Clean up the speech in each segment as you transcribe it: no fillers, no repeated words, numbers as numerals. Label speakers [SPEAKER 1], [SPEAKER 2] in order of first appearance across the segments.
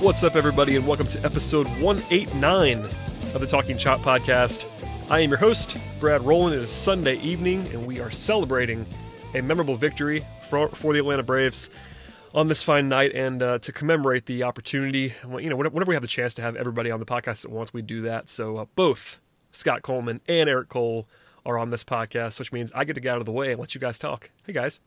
[SPEAKER 1] What's up, everybody, and welcome to episode 189 of the Talking Chop podcast. I am your host, Brad Rowland. It is Sunday evening, and we are celebrating a memorable victory for the Atlanta Braves on this fine night. And to commemorate the opportunity, whenever we have the chance to have everybody on the podcast at once, we do that. So both Scott Coleman and Eric Cole are on this podcast, which means I get to get out of the way and let you guys talk. Hey, guys.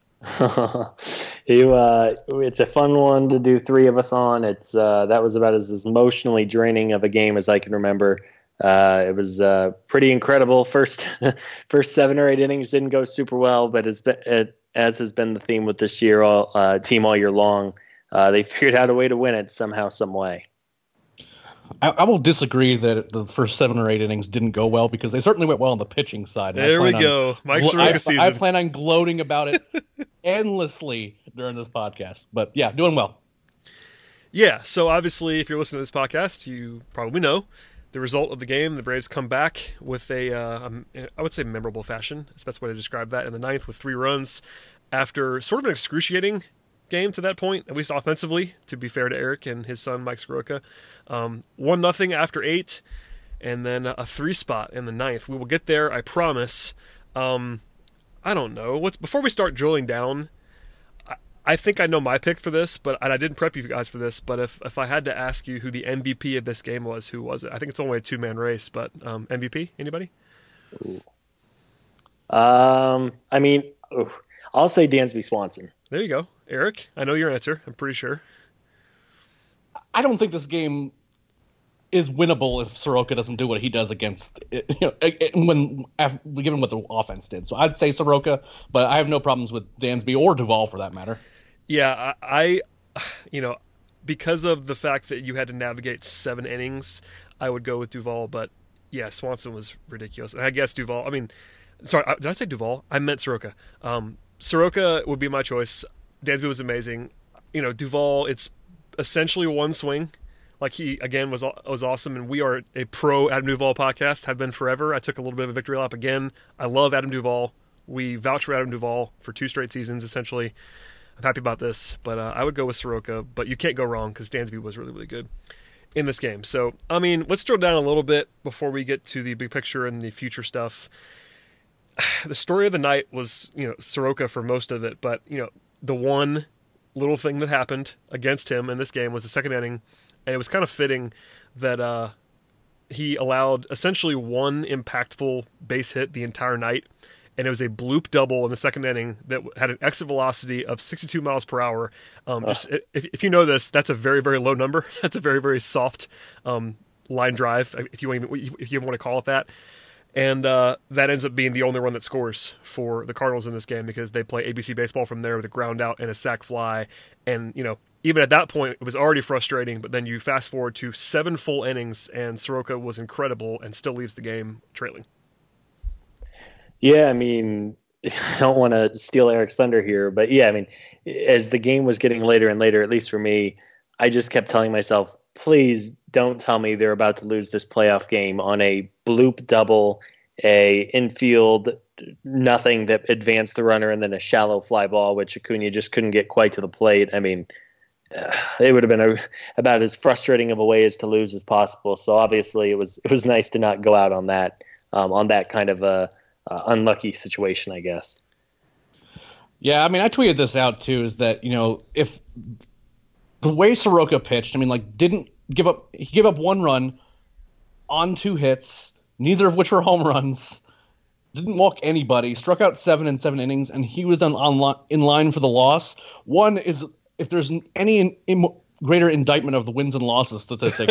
[SPEAKER 2] It's a fun one to do three of us on. That was about as emotionally draining of a game as I can remember. It was pretty incredible. First 7 or 8 innings didn't go super well, but as has been the theme with this team all year long, they figured out a way to win it somehow, some way.
[SPEAKER 3] I will disagree that the first 7 or 8 innings didn't go well, because they certainly went well on the pitching side.
[SPEAKER 1] There we go. Mike Soroka season.
[SPEAKER 3] I plan on gloating about it endlessly during this podcast. But yeah, doing well.
[SPEAKER 1] Yeah, so obviously if you're listening to this podcast, you probably know the result of the game. The Braves come back with I would say memorable fashion. That's the best way to describe that. In the 9th with 3 runs after sort of an excruciating game to that point, at least offensively, to be fair to Eric and his son Mike Soroka. 1-0 after 8, and then a 3 spot in the 9th. We will get there, I promise. I don't know. Before we start drilling down, I think I know my pick for this, but I didn't prep you guys for this, but if I had to ask you who the MVP of this game was, who was it? I think it's only a 2-man race, but MVP? Anybody?
[SPEAKER 2] I'll say Dansby Swanson.
[SPEAKER 1] There you go. Eric, I know your answer. I'm pretty sure.
[SPEAKER 3] I don't think this game is winnable if Soroka doesn't do what he does against given what the offense did. So I'd say Soroka, but I have no problems with Dansby or Duvall for that matter.
[SPEAKER 1] Yeah, I because of the fact that you had to navigate 7 innings, I would go with Duvall. But yeah, Swanson was ridiculous, and I guess Duvall. Sorry, did I say Duvall? I meant Soroka. Soroka would be my choice. Dansby was amazing. Duvall, it's essentially one swing. Like, he, again, was awesome, and we are a pro Adam Duvall podcast, have been forever. I took a little bit of a victory lap again. I love Adam Duvall. We vouch for Adam Duvall for 2 straight seasons, essentially. I'm happy about this, but I would go with Soroka. But you can't go wrong, because Dansby was really, really good in this game. So, let's drill down a little bit before we get to the big picture and the future stuff. The story of the night was, Soroka for most of it, but, the one little thing that happened against him in this game was the 2nd inning, and it was kind of fitting that he allowed essentially one impactful base hit the entire night, and it was a bloop double in the 2nd inning that had an exit velocity of 62 miles per hour. If you know this, that's a very, very low number. That's a very, very soft line drive, if you want to call it that. And that ends up being the only run that scores for the Cardinals in this game, because they play ABC baseball from there with a ground out and a sac fly. And, even at that point, it was already frustrating, but then you fast forward to 7 full innings, and Soroka was incredible and still leaves the game trailing.
[SPEAKER 2] Yeah, I don't want to steal Eric's thunder here, but yeah, as the game was getting later and later, at least for me, I just kept telling myself, please don't tell me they're about to lose this playoff game on a bloop double, a infield nothing that advanced the runner, and then a shallow fly ball, which Acuna just couldn't get quite to the plate. It would have been about as frustrating of a way as to lose as possible. So obviously it was nice to not go out on that kind of a unlucky situation, I guess.
[SPEAKER 3] Yeah, I tweeted this out too, is that, if the way Soroka pitched, didn't give up. He gave up 1 run on 2 hits, neither of which were home runs. Didn't walk anybody. Struck out 7 in 7 innings, and he was in line for the loss. One is, if there's any greater indictment of the wins and losses statistic,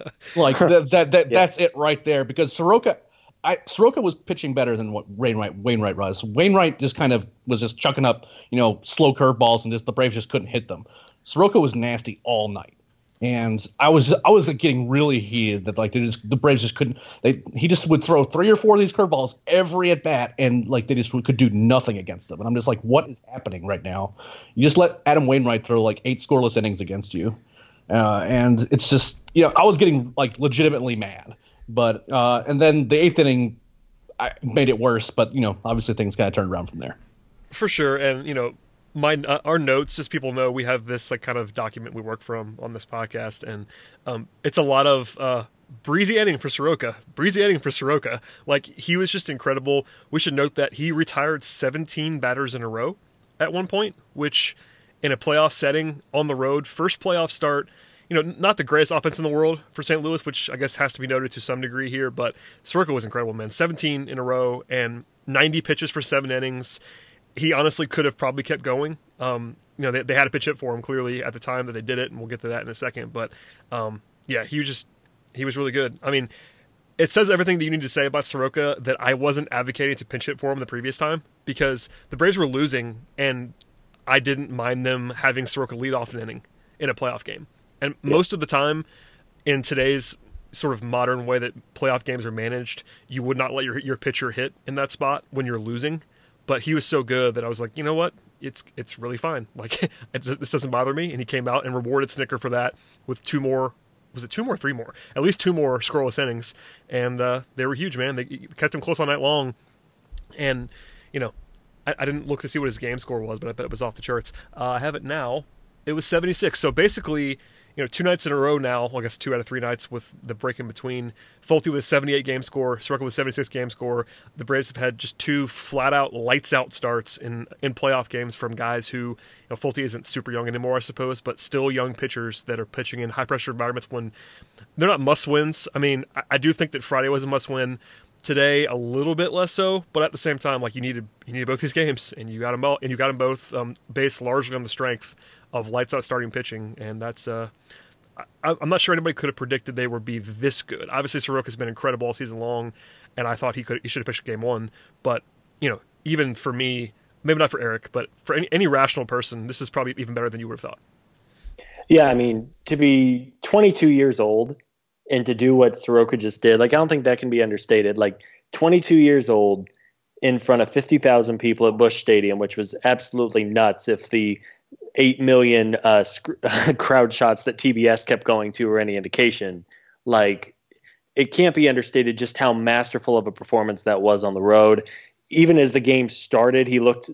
[SPEAKER 3] that's it right there. Because Soroka was pitching better than what Wainwright was. Wainwright just kind of was just chucking up, slow curveballs, and the Braves just couldn't hit them. Soroka was nasty all night, and I was getting really heated that the Braves just couldn't. He just would throw 3 or 4 of these curveballs every at bat, and they just could do nothing against them. And I'm just like, what is happening right now? You just let Adam Wainwright throw 8 scoreless innings against you, and it's just I was getting legitimately mad. But and then the 8th inning, I made it worse. But obviously things kind of turned around from there.
[SPEAKER 1] For sure, and our notes, just people know we have this like kind of document we work from on this podcast, and it's a lot of breezy inning for Soroka. Breezy inning for Soroka. Like, he was just incredible. We should note that he retired 17 batters in a row at one point, which in a playoff setting on the road, first playoff start, not the greatest offense in the world for St. Louis, which I guess has to be noted to some degree here, but Soroka was incredible, man. 17 in a row and 90 pitches for 7 innings. He honestly could have probably kept going. They had a pitch hit for him clearly at the time that they did it, and we'll get to that in a second. But yeah, he was really good. I mean, it says everything that you need to say about Soroka that I wasn't advocating to pinch hit for him the previous time, because the Braves were losing, and I didn't mind them having Soroka lead off an inning in a playoff game. And most of the time, in today's sort of modern way that playoff games are managed, you would not let your pitcher hit in that spot when you're losing. But he was so good that I was like, you know what? It's really fine. Like, this doesn't bother me. And he came out and rewarded Snitker for that with 2 more. Was it 2 more or 3 more? At least 2 more scoreless innings. And they were huge, man. They kept him close all night long. And, I didn't look to see what his game score was, but I bet it was off the charts. I have it now. It was 76. So basically, 2 nights in a row now, well, I guess 2 out of 3 nights with the break in between. Folty with a 78 game score, Soroka with a 76 game score. The Braves have had just 2 flat out lights out starts in playoff games from guys who, Folty isn't super young anymore, I suppose, but still young pitchers that are pitching in high pressure environments when they're not must wins. I mean, I do think that Friday was a must win. Today, a little bit less so, but at the same time, like, you needed both these games, and you got them both based largely on the strength of lights out starting pitching, and that's I'm not sure anybody could have predicted they would be this good. Obviously, Soroka's been incredible all season long, and I thought he should have pitched game 1. But even for me, maybe not for Eric, but for any rational person, this is probably even better than you would have thought.
[SPEAKER 2] Yeah, I mean, to be 22 years old and to do what Soroka just did, like, I don't think that can be understated. Like, 22 years old in front of 50,000 people at Busch Stadium, which was absolutely nuts if the 8 million crowd shots that TBS kept going to were any indication. Like, it can't be understated just how masterful of a performance that was on the road. Even as the game started, he looked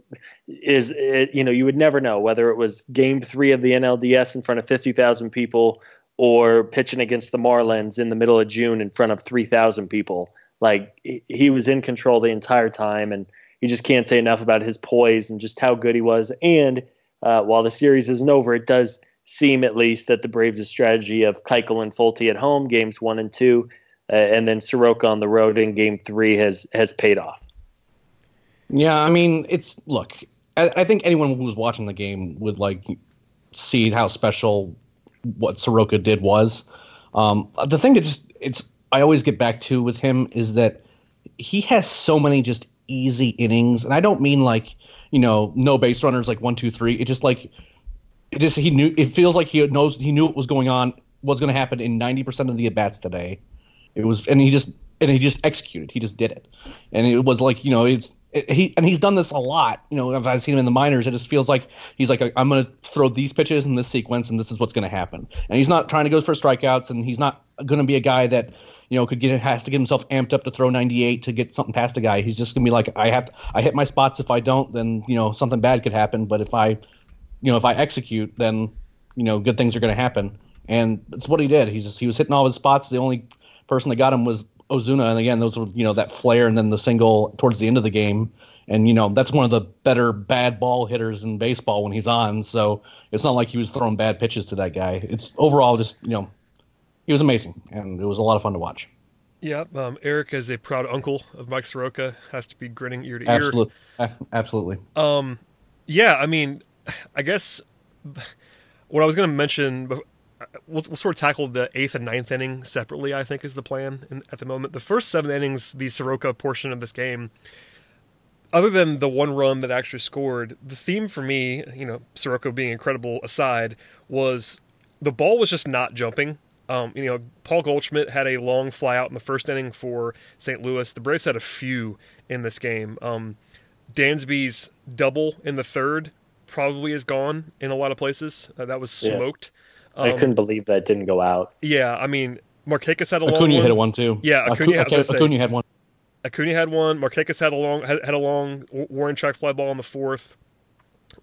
[SPEAKER 2] you would never know whether it was game 3 of the NLDS in front of 50,000 people or pitching against the Marlins in the middle of June in front of 3,000 people. Like, he was in control the entire time, and you just can't say enough about his poise and just how good he was. And while the series isn't over, it does seem at least that the Braves' strategy of Keuchel and Folty at home, games 1 and 2, and then Soroka on the road in game 3 has paid off.
[SPEAKER 3] Yeah, I mean, I think anyone who was watching the game would see how special what Soroka did was. The thing that I always get back to with him is that he has so many just easy innings, and I don't mean no base runners, like 1, 2, 3. He knew. It feels like he knew what was going to happen in 90% of the at bats today. And he just executed. He just did it, and it was he's done this a lot. If I've seen him in the minors, it just feels like he's like, I'm going to throw these pitches in this sequence, and this is what's going to happen. And he's not trying to go for strikeouts, and he's not going to be a guy that has to get himself amped up to throw 98 to get something past a guy. He's just going to be like, I hit my spots. If I don't, then something bad could happen. But if I execute, then good things are going to happen. And that's what he did. He was hitting all his spots. The only person that got him was Ozuna, and again, those were that flare and then the single towards the end of the game, and that's one of the better bad ball hitters in baseball when he's on. So it's not like he was throwing bad pitches to that guy. It's overall just he was amazing, and it was a lot of fun to watch.
[SPEAKER 1] Yeah, Eric, as a proud uncle of Mike Soroka, has to be grinning ear to ear.
[SPEAKER 3] Absolutely.
[SPEAKER 1] Yeah, I mean, I guess what I was going to mention. We'll sort of tackle the 8th and 9th inning separately, I think, is the plan at the moment. The first 7 innings, the Soroka portion of this game, other than the 1 run that actually scored, the theme for me, Soroka being incredible aside, was the ball was just not jumping. Paul Goldschmidt had a long fly out in the first inning for St. Louis. The Braves had a few in this game. Dansby's double in the third probably is gone in a lot of places. That was smoked. Yeah.
[SPEAKER 2] I couldn't believe that didn't go out.
[SPEAKER 1] Yeah, I mean, Markakis had a long one.
[SPEAKER 3] Acuna hit one too.
[SPEAKER 1] Yeah, Acuna had one.
[SPEAKER 3] Acuna
[SPEAKER 1] had one. Markakis had a long Warren check fly ball in the fourth.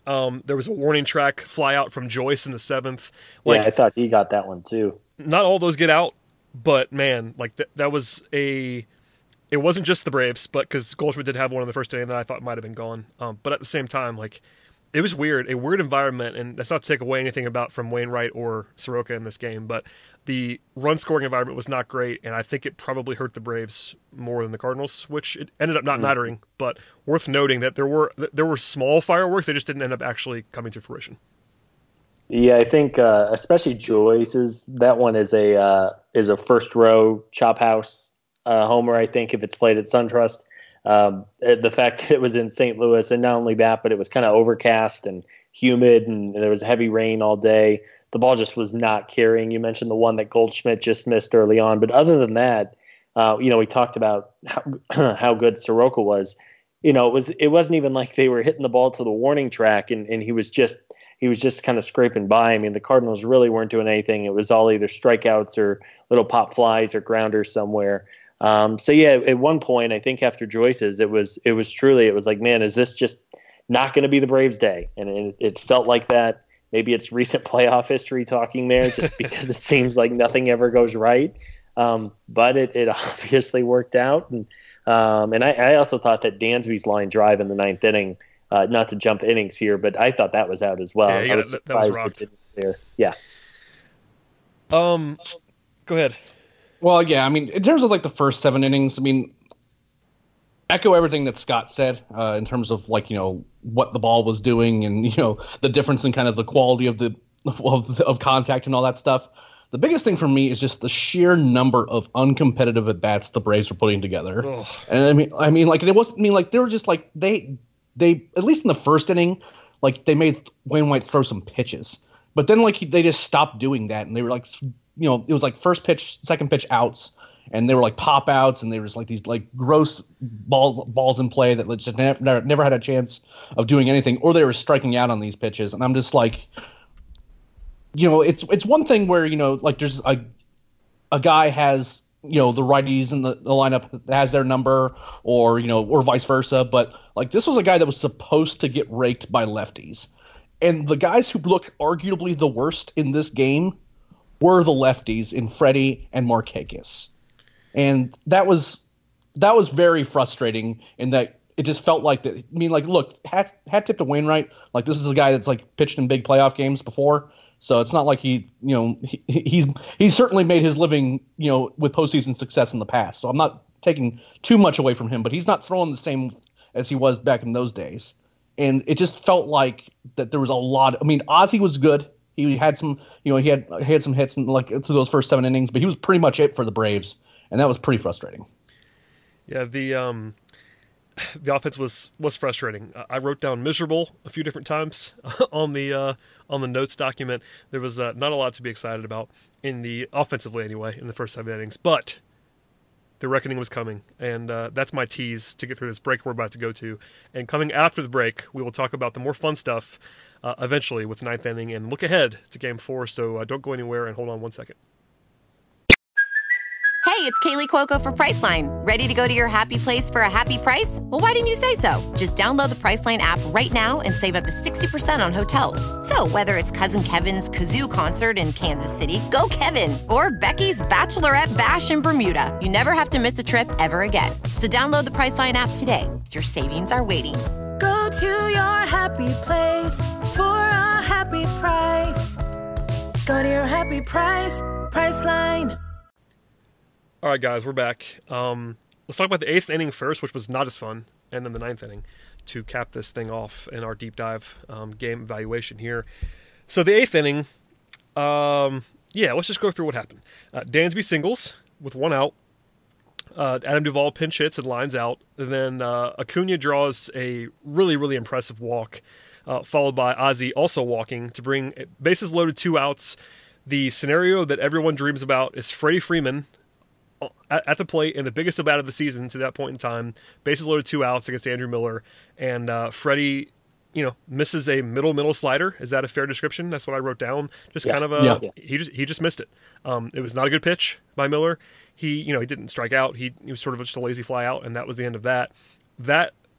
[SPEAKER 1] There was a warning track fly out from Joyce in the 7th.
[SPEAKER 2] Yeah, I thought he got that one too.
[SPEAKER 1] Not all those get out, but man, like that was a. It wasn't just the Braves, but because Goldschmidt did have one in the first inning that I thought might have been gone. But at the same time, like it was weird, a weird environment, and that's not to take away anything about from Wainwright or Soroka in this game, but the run scoring environment was not great, and I think it probably hurt the Braves more than the Cardinals, which it ended up not mattering. But worth noting that there were small fireworks, they just didn't end up actually coming to fruition.
[SPEAKER 2] Yeah, I think especially Joyce's, that one is a first row chop house homer. I think if it's played at SunTrust, the fact that it was in St. Louis, and not only that, but it was kind of overcast and humid, and there was heavy rain all day. The ball just was not carrying. You mentioned the one that Goldschmidt just missed early on, but other than that, we talked about how good Soroka was. It wasn't even like they were hitting the ball to the warning track, and he was just kind of scraping by. I mean, the Cardinals really weren't doing anything. It was all either strikeouts or little pop flies or grounders somewhere. So yeah, at one point, I think after Joyce's, it was like, man, is this just not going to be the Braves' day? And it felt like that. Maybe it's recent playoff history talking there, just because it seems like nothing ever goes right. But it obviously worked out. And I also thought that Dansby's line drive in the 9th inning, not to jump innings here, but I thought that was out as well.
[SPEAKER 1] Yeah,
[SPEAKER 2] I was surprised
[SPEAKER 1] that was rocked.
[SPEAKER 2] it didn't there. Yeah.
[SPEAKER 1] Go ahead.
[SPEAKER 3] Well, yeah, I mean, in terms of like the first 7 innings, I mean, echo everything that Scott said in terms of like, what the ball was doing and, the difference in kind of the quality of contact and all that stuff. The biggest thing for me is just the sheer number of uncompetitive at bats the Braves were putting together. Ugh. And I mean, like, it wasn't, like, they were just like, they, at least in the first inning, like, they made Wainwright throw some pitches, but then like they just stopped doing that. And they were like, it was like first pitch, second pitch outs, and they were like pop outs, and they were just like these like gross balls in play that just never had a chance of doing anything, or they were striking out on these pitches. And I'm just like, it's one thing where, like there's a guy has, the righties in the lineup that has their number, or, or vice versa. But like this was a guy that was supposed to get raked by lefties. And the guys who look arguably the worst in this game were the lefties in Freddie and Markakis. And that was very frustrating in that it just felt like that. I mean, like, look, hat tip to Wainwright. Like, this is a guy that's like pitched in big playoff games before. So it's not like he's certainly made his living, with postseason success in the past. So I'm not taking too much away from him, but he's not throwing the same as he was back in those days. And it just felt like that there was a lot. I mean, Ozzie was good. He had some, he had some hits in like through those first 7 innings, but he was pretty much it for the Braves, and that was pretty frustrating.
[SPEAKER 1] Yeah, the offense was frustrating. I wrote down miserable a few different times on the notes document. There was not a lot to be excited about in the offensively anyway in the first 7 innings, but the reckoning was coming, and that's my tease to get through this break we're about to go to. And coming after the break, we will talk about the more fun stuff eventually with the 9th inning and look ahead to Game 4. So don't go anywhere and hold on one second.
[SPEAKER 4] Hey, it's Kaylee Cuoco for Priceline. Ready to go to your happy place for a happy price? Well, why didn't you say so? Just download the Priceline app right now and save up to 60% on hotels. So whether it's Cousin Kevin's Kazoo Concert in Kansas City, go Kevin, or Becky's Bachelorette Bash in Bermuda, you never have to miss a trip ever again. So download the Priceline app today. Your savings are waiting.
[SPEAKER 5] Go to your happy place for a happy price. Go to your happy price, Priceline.
[SPEAKER 1] All right, guys, we're back. Let's talk about the 8th inning first, which was not as fun, and then the 9th inning to cap this thing off in our deep dive game evaluation here. So the 8th inning, let's just go through what happened. Dansby singles with 1 out. Adam Duvall pinch hits and lines out. And then Acuna draws a really, really impressive walk, followed by Ozzie also walking to bring bases loaded, 2 outs. The scenario that everyone dreams about is Freddie Freeman at the plate in the biggest at bat of the season to that point in time. Bases loaded, 2 outs against Andrew Miller. And Freddie, misses a middle slider. Is that a fair description? That's what I wrote down. Just kind of he just missed it. It was not a good pitch by Miller. He didn't strike out. He was sort of just a lazy fly out, and that was the end of that. That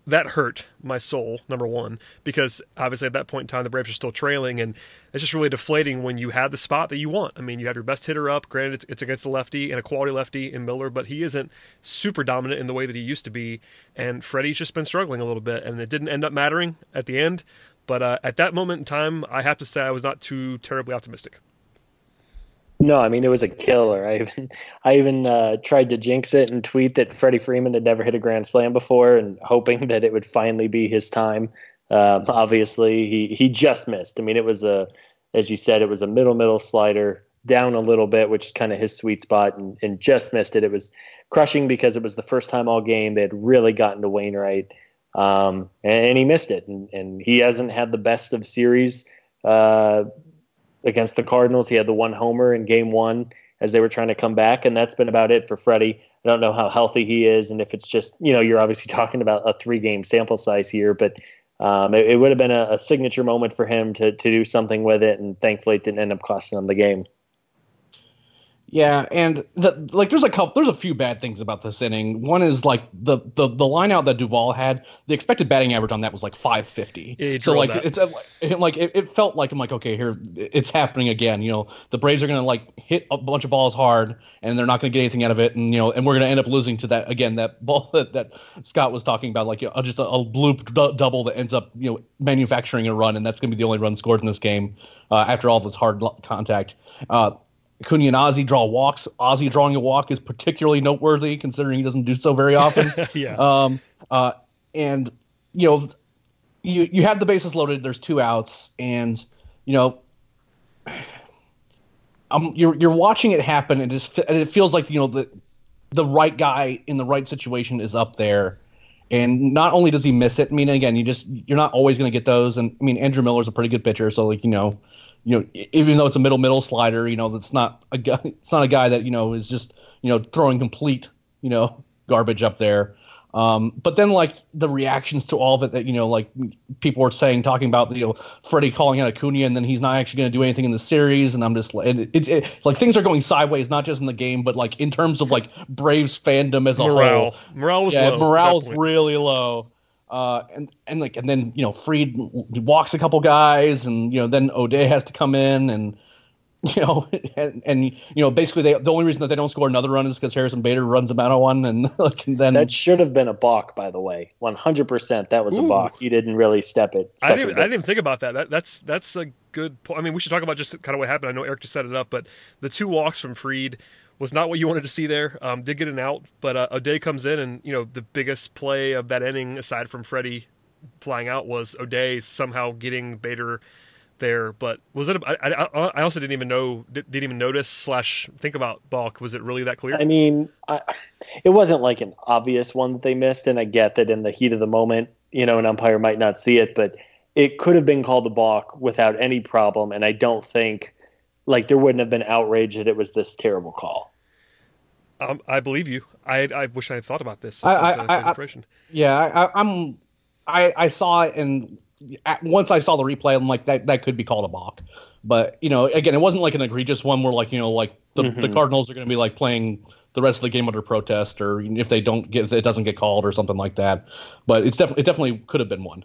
[SPEAKER 1] that hurt my soul, number one, because obviously at that point in time the Braves are still trailing, and it's just really deflating when you have the spot that you want. I mean, you have your best hitter up. Granted, it's against a lefty and a quality lefty in Miller, but he isn't super dominant in the way that he used to be, and Freddie's just been struggling a little bit, and it didn't end up mattering at the end. But at that moment in time, I have to say I was not too terribly optimistic.
[SPEAKER 2] No, I mean, it was a killer. I even tried to jinx it and tweet that Freddie Freeman had never hit a grand slam before, and hoping that it would finally be his time. Obviously, he just missed. I mean, it was as you said, it was a middle slider down a little bit, which is kind of his sweet spot, and just missed it. It was crushing because it was the first time all game they had really gotten to Wainwright, and he missed it. And he hasn't had the best of series against the Cardinals. He had the one homer in game one as they were trying to come back, and that's been about it for Freddie. I don't know how healthy he is, and if it's just, you're obviously talking about a 3-game sample size here, but it would have been a signature moment for him to do something with it, and thankfully it didn't end up costing him the game.
[SPEAKER 3] Yeah, and there's a few bad things about this inning. One is like the line out that Duvall had. The expected batting average on that was like 550.
[SPEAKER 1] Yeah,
[SPEAKER 3] so like
[SPEAKER 1] that.
[SPEAKER 3] it's like it felt like, I'm like, okay, here it's happening again. The Braves are gonna like hit a bunch of balls hard, and they're not gonna get anything out of it, and and we're gonna end up losing to that ball that Scott was talking about, like just a bloop double that ends up manufacturing a run, and that's gonna be the only run scored in this game after all this hard contact. Acuna and Ozzie draw walks. Ozzie drawing a walk is particularly noteworthy considering he doesn't do so very often.
[SPEAKER 1] Yeah.
[SPEAKER 3] And you have the bases loaded. There's 2 outs, and you're watching it happen, and it feels like the right guy in the right situation is up there. And not only does he miss it, I mean, again, you're not always going to get those. And I mean, Andrew Miller's a pretty good pitcher, so like even though it's a middle slider, that's not a guy. It's not a guy that is just throwing complete garbage up there. But then like the reactions to all of it that like people were talking about Freddie calling out Acuna, and then he's not actually going to do anything in the series, and I'm just like, like things are going sideways, not just in the game, but like in terms of like Braves fandom as a whole.
[SPEAKER 1] Morale was low.
[SPEAKER 3] Morale's really low. And then Fried walks a couple guys, and then O'Day has to come in, and basically the only reason that they don't score another run is because Harrison Bader runs them out of one, and then
[SPEAKER 2] that should have been a balk, by the way. 100% that was a balk. He didn't really step it.
[SPEAKER 1] I didn't even think about that. That's a good point. I mean, we should talk about just kind of what happened. I know Eric just set it up, but the 2 walks from Fried was not what you wanted to see there. Did get an out, but O'Day comes in, and the biggest play of that inning, aside from Freddie flying out, was O'Day somehow getting Bader there. But was it? I also didn't even notice / think about balk. Was it really that clear?
[SPEAKER 2] I mean, it wasn't like an obvious one that they missed, and I get that in the heat of the moment, an umpire might not see it, but it could have been called a balk without any problem, and I don't think. Like, there wouldn't have been outrage that it was this terrible call.
[SPEAKER 1] I believe you. I wish I had thought about this.
[SPEAKER 3] Information. I saw it, and once I saw the replay, I'm like, that could be called a balk. But again, it wasn't like an egregious one where like the Cardinals are going to be like playing the rest of the game under protest, or if it doesn't get called or something like that. But it definitely could have been one.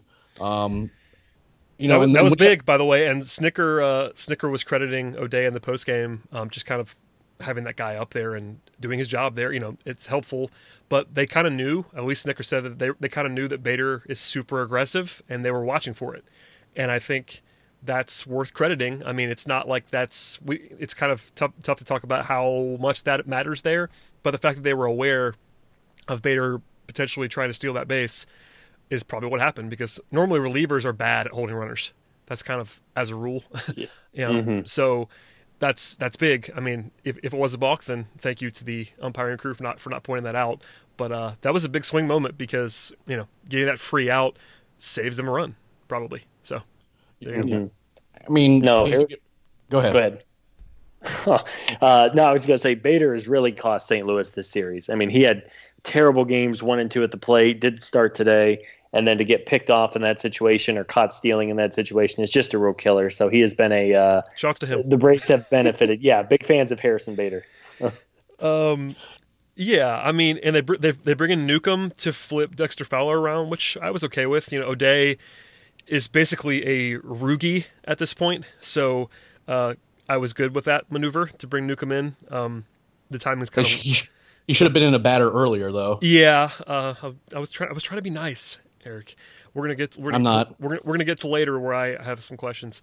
[SPEAKER 1] That was big, by the way, and Snicker was crediting O'Day in the postgame, just kind of having that guy up there and doing his job there. It's helpful, but they kind of knew, at least Snicker said that they kind of knew that Bader is super aggressive, and they were watching for it. And I think that's worth crediting. I mean, it's not like it's kind of tough to talk about how much that matters there, but the fact that they were aware of Bader potentially trying to steal that base is probably what happened, because normally relievers are bad at holding runners. That's kind of as a rule. Yeah. So that's big. I mean, if it was a balk, then thank you to the umpiring crew for not pointing that out. But that was a big swing moment, because getting that free out saves them a run, probably. So there you go.
[SPEAKER 3] I mean,
[SPEAKER 2] no.
[SPEAKER 3] Go ahead.
[SPEAKER 2] No, I was going to say Bader has really cost St. Louis this series. I mean, he had terrible games 1 and 2 at the plate, did start today, and then to get picked off in that situation or caught stealing in that situation is just a real killer. So he has been
[SPEAKER 1] shouts to him.
[SPEAKER 2] The Braves have benefited. Yeah, big fans of Harrison Bader.
[SPEAKER 1] Yeah, I mean, and they bring in Newcomb to flip Dexter Fowler around, which I was okay with. O'Day is basically a Rugi at this point, so I was good with that maneuver to bring Newcomb in. The timing's kind of.
[SPEAKER 3] You should have been in a batter earlier, though.
[SPEAKER 1] Yeah, I was trying to be nice, Eric.
[SPEAKER 3] I'm not.
[SPEAKER 1] We're gonna get to later where I have some questions.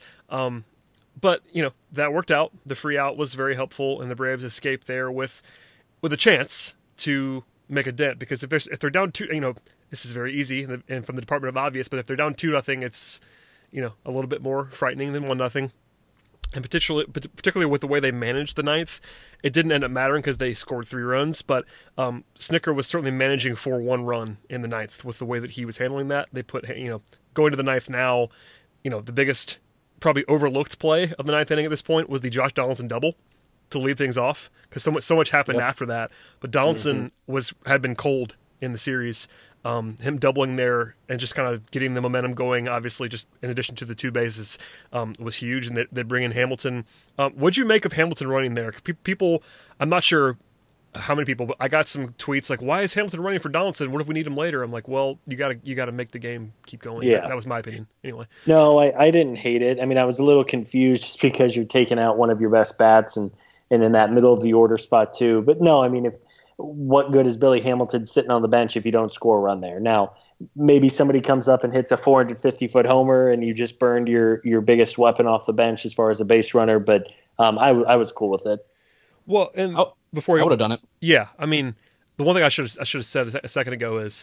[SPEAKER 1] But that worked out. The free out was very helpful, and the Braves escaped there with a chance to make a dent. Because if they're down 2, this is very easy and from the Department of Obvious. But if they're down 2-0, it's a little bit more frightening than 1-0. And particularly with the way they managed the ninth, it didn't end up mattering because they scored 3 runs. But Snitker was certainly managing for 1 run in the ninth with the way that he was handling that. They put going to the ninth now, the biggest probably overlooked play of the ninth inning at this point was the Josh Donaldson double to lead things off, because so much happened after that. But Donaldson had been cold in the series. Him doubling there and just kind of getting the momentum going, obviously, just in addition to the 2 bases, was huge. And they bring in Hamilton. What'd you make of Hamilton running there? People, I'm not sure how many people, but I got some tweets like, "Why is Hamilton running for Donaldson? What if we need him later?" I'm like, "Well, you gotta make the game keep going."
[SPEAKER 2] Yeah,
[SPEAKER 1] that was my opinion. Anyway,
[SPEAKER 2] no, I didn't hate it. I mean, I was a little confused just because you're taking out one of your best bats and in that middle of the order spot too. But no, I mean, what good is Billy Hamilton sitting on the bench if you don't score a run there? Now, maybe somebody comes up and hits a 450-foot homer and you just burned your biggest weapon off the bench as far as a base runner. But I was cool with it.
[SPEAKER 1] Well, and
[SPEAKER 3] before I would have done it.
[SPEAKER 1] Yeah, I mean, the one thing I should have said a second ago is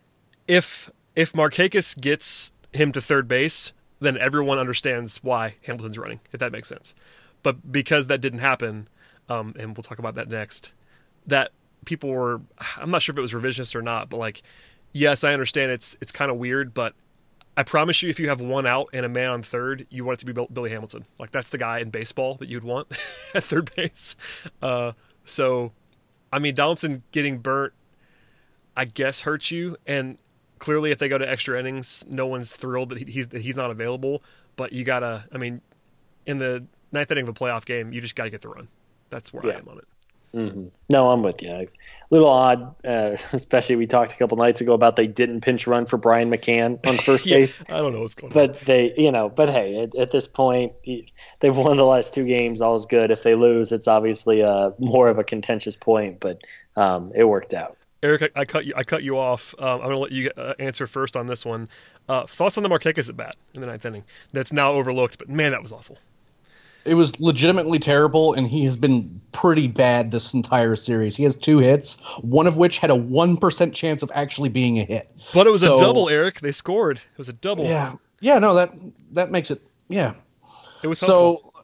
[SPEAKER 1] if Markakis gets him to third base, then everyone understands why Hamilton's running, if that makes sense. But because that didn't happen, and we'll talk about that next, that people were, I'm not sure if it was revisionist or not, but like, yes, I understand it's kind of weird, but I promise you, if you have 1 out and a man on third, you want it to be Billy Hamilton. Like, that's the guy in baseball that you'd want at third base. So, I mean, Donaldson getting burnt, I guess, hurts you. And clearly, if they go to extra innings, no one's thrilled that he's not available. But you gotta, I mean, in the 9th inning of a playoff game, you just gotta get the run. That's where I am on it.
[SPEAKER 2] Mm-hmm. No, I'm with you. A little odd, especially we talked a couple nights ago about they didn't pinch run for Brian McCann on first base.
[SPEAKER 1] I don't know what's going on.
[SPEAKER 2] But but hey, at this point, they've won the last 2 games. All is good. If they lose, it's obviously more of a contentious point, but it worked out.
[SPEAKER 1] Eric, I cut you off. I'm going to let you answer first on this one. Thoughts on the Markakis at bat in the 9th inning? That's now overlooked, but man, that was awful.
[SPEAKER 3] It was legitimately terrible, and he has been pretty bad this entire series. He has 2 hits, one of which had a 1% chance of actually being a hit.
[SPEAKER 1] But it was a double, Eric. They scored. It was a double.
[SPEAKER 3] Yeah. No, that makes it. Yeah.
[SPEAKER 1] It was helpful.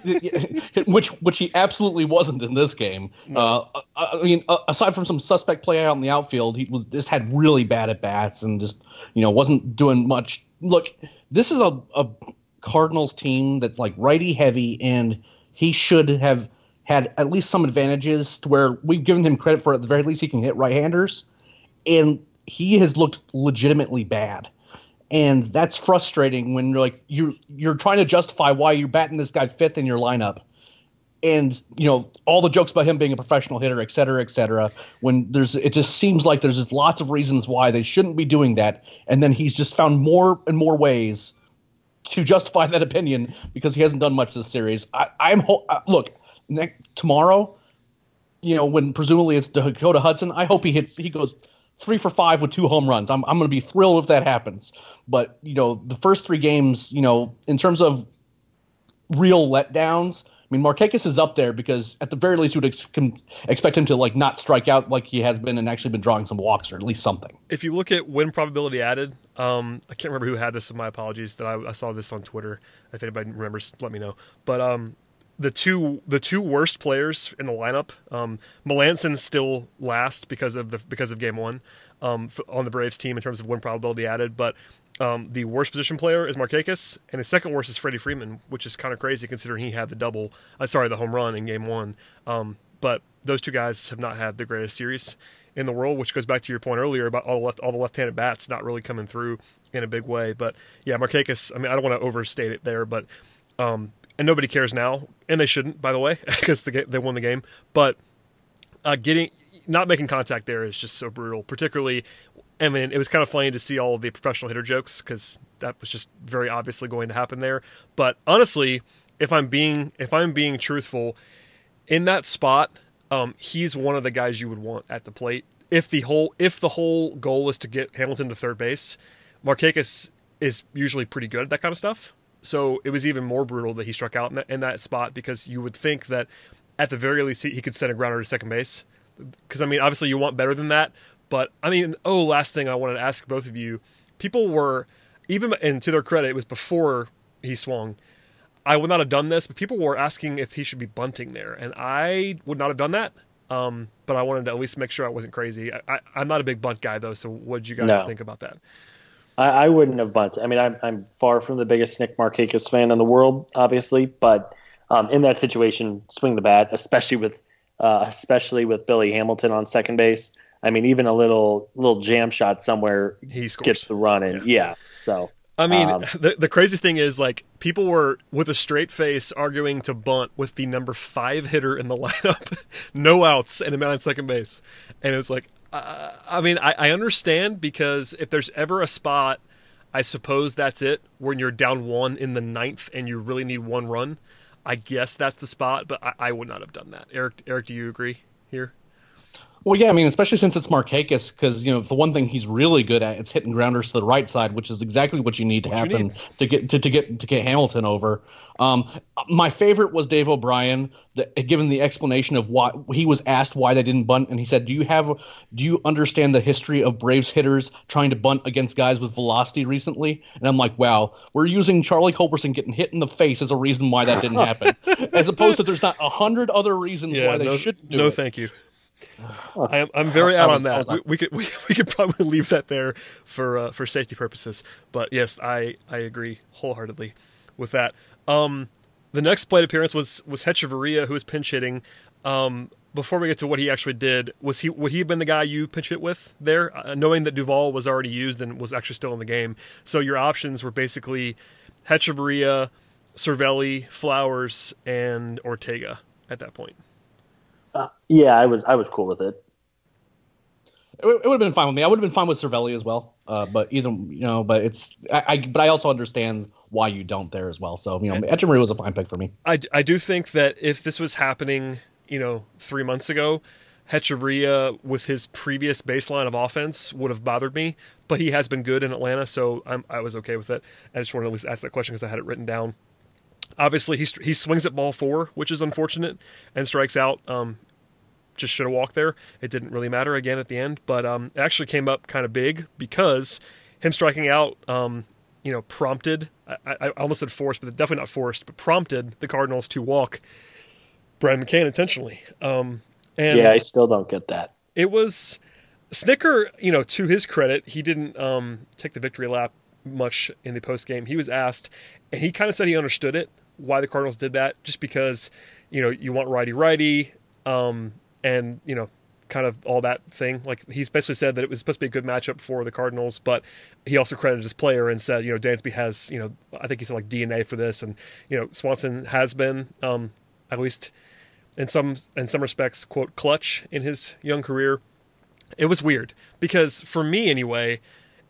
[SPEAKER 3] which he absolutely wasn't in this game. No. I mean, aside from some suspect play out in the outfield, he just had really bad at bats and just wasn't doing much. Look, this is a Cardinals team that's like righty heavy, and he should have had at least some advantages to where we've given him credit for at the very least he can hit right-handers, and he has looked legitimately bad. And that's frustrating when you're trying to justify why you're batting this guy 5th in your lineup. And, all the jokes about him being a professional hitter, et cetera, when it just seems like there's just lots of reasons why they shouldn't be doing that. And then he's just found more and more ways to justify that opinion because he hasn't done much this series. Look, tomorrow, when presumably it's Dakota Hudson, I hope he goes 3 for 5 with 2 home runs. I'm going to be thrilled if that happens. But, the first 3 games, in terms of real letdowns, I mean, Markakis is up there because at the very least you would expect him to not strike out like he has been and actually been drawing some walks or at least something.
[SPEAKER 1] If you look at win probability added, I can't remember who had this, so my apologies that I saw this on Twitter. If anybody remembers, let me know. But the two worst players in the lineup, Melanson's still last because of game 1 on the Braves team in terms of win probability added, but the worst position player is Markakis, and his second worst is Freddie Freeman, which is kind of crazy considering he had the home run in game 1. But those 2 guys have not had the greatest series in the world, which goes back to your point earlier about all the left-handed bats not really coming through in a big way. But yeah, Markakis, I mean, I don't want to overstate it there, but and nobody cares now, and they shouldn't, by the way, because they won the game. But not making contact there is just so brutal. Particularly, I mean, it was kind of funny to see all of the professional hitter jokes because that was just very obviously going to happen there. But honestly, if I'm being truthful, in that spot, he's one of the guys you would want at the plate. If the whole goal is to get Hamilton to third base, Markakis is usually pretty good at that kind of stuff. So it was even more brutal that he struck out in that spot, because you would think that at the very least he could send a grounder to second base. Because, I mean, obviously you want better than that. But, I mean, last thing I wanted to ask both of you. People were, and to their credit, it was before he swung. I would not have done this, but people were asking if he should be bunting there. And I would not have done that. But I wanted to at least make sure I wasn't crazy. I'm not a big bunt guy, though, so what did you guys think about that?
[SPEAKER 2] I wouldn't have bunted. I mean, I'm far from the biggest Nick Markakis fan in the world, obviously, but in that situation, swing the bat, especially with Billy Hamilton on second base. I mean, even a little jam shot somewhere gets the run in. Yeah. So
[SPEAKER 1] I mean, the crazy thing is, like, people were with a straight face arguing to bunt with the number 5 hitter in the lineup, no outs, and a man on second base, and it was like, I mean, I understand, because if there's ever a spot, I suppose that's it, when you're down 1 in the 9th and you really need 1 run. I guess that's the spot, but I would not have done that. Eric, do you agree here?
[SPEAKER 3] Well, yeah, I mean, especially since it's Markakis, because, you know, the one thing he's really good at is hitting grounders to the right side, which is exactly what you need to happen to get Hamilton over. My favorite was Dave O'Brien, given the explanation of why he was asked why they didn't bunt, and he said, "Do you understand the history of Braves hitters trying to bunt against guys with velocity recently?" And I'm like, wow, we're using Charlie Culberson getting hit in the face as a reason why that didn't happen, as opposed to there's not 100 other reasons why they shouldn't do it.
[SPEAKER 1] No, thank you. I'm very out on that. We could probably leave that there for safety purposes. But yes, I agree wholeheartedly with that. The next plate appearance was Hechavarria, who was pinch hitting. Before we get to what he actually did, would he have been the guy you pinch hit with there, knowing that Duvall was already used and was actually still in the game? So your options were basically Hechavarria, Cervelli, Flowers, and Ortega at that point.
[SPEAKER 2] Yeah, I was cool with it.
[SPEAKER 3] It would have been fine with me. I would have been fine with Cervelli as well. But I also understand why you don't there as well. So, you know, Hechavarria was a fine pick for me.
[SPEAKER 1] I do think that if this was happening, 3 months ago, Hechavarria with his previous baseline of offense would have bothered me. But he has been good in Atlanta, so I was okay with it. I just wanted to at least ask that question because I had it written down. Obviously, he swings at ball 4, which is unfortunate, and strikes out. Just should have walked there. It didn't really matter again at the end, but it actually came up kind of big because him striking out, prompted. I almost said forced, but definitely not forced, but prompted the Cardinals to walk Brian McCann intentionally. And
[SPEAKER 2] I still don't get that.
[SPEAKER 1] It was Snitker. To his credit, he didn't take the victory lap much in the post game. He was asked, and he kind of said he understood it, why the Cardinals did that, just because you want righty, and kind of all that thing. Like, he's basically said that it was supposed to be a good matchup for the Cardinals, but he also credited his player and said, Dansby has, I think he said like DNA for this, and Swanson has been at least in some respects, quote, clutch in his young career. It was weird because for me anyway,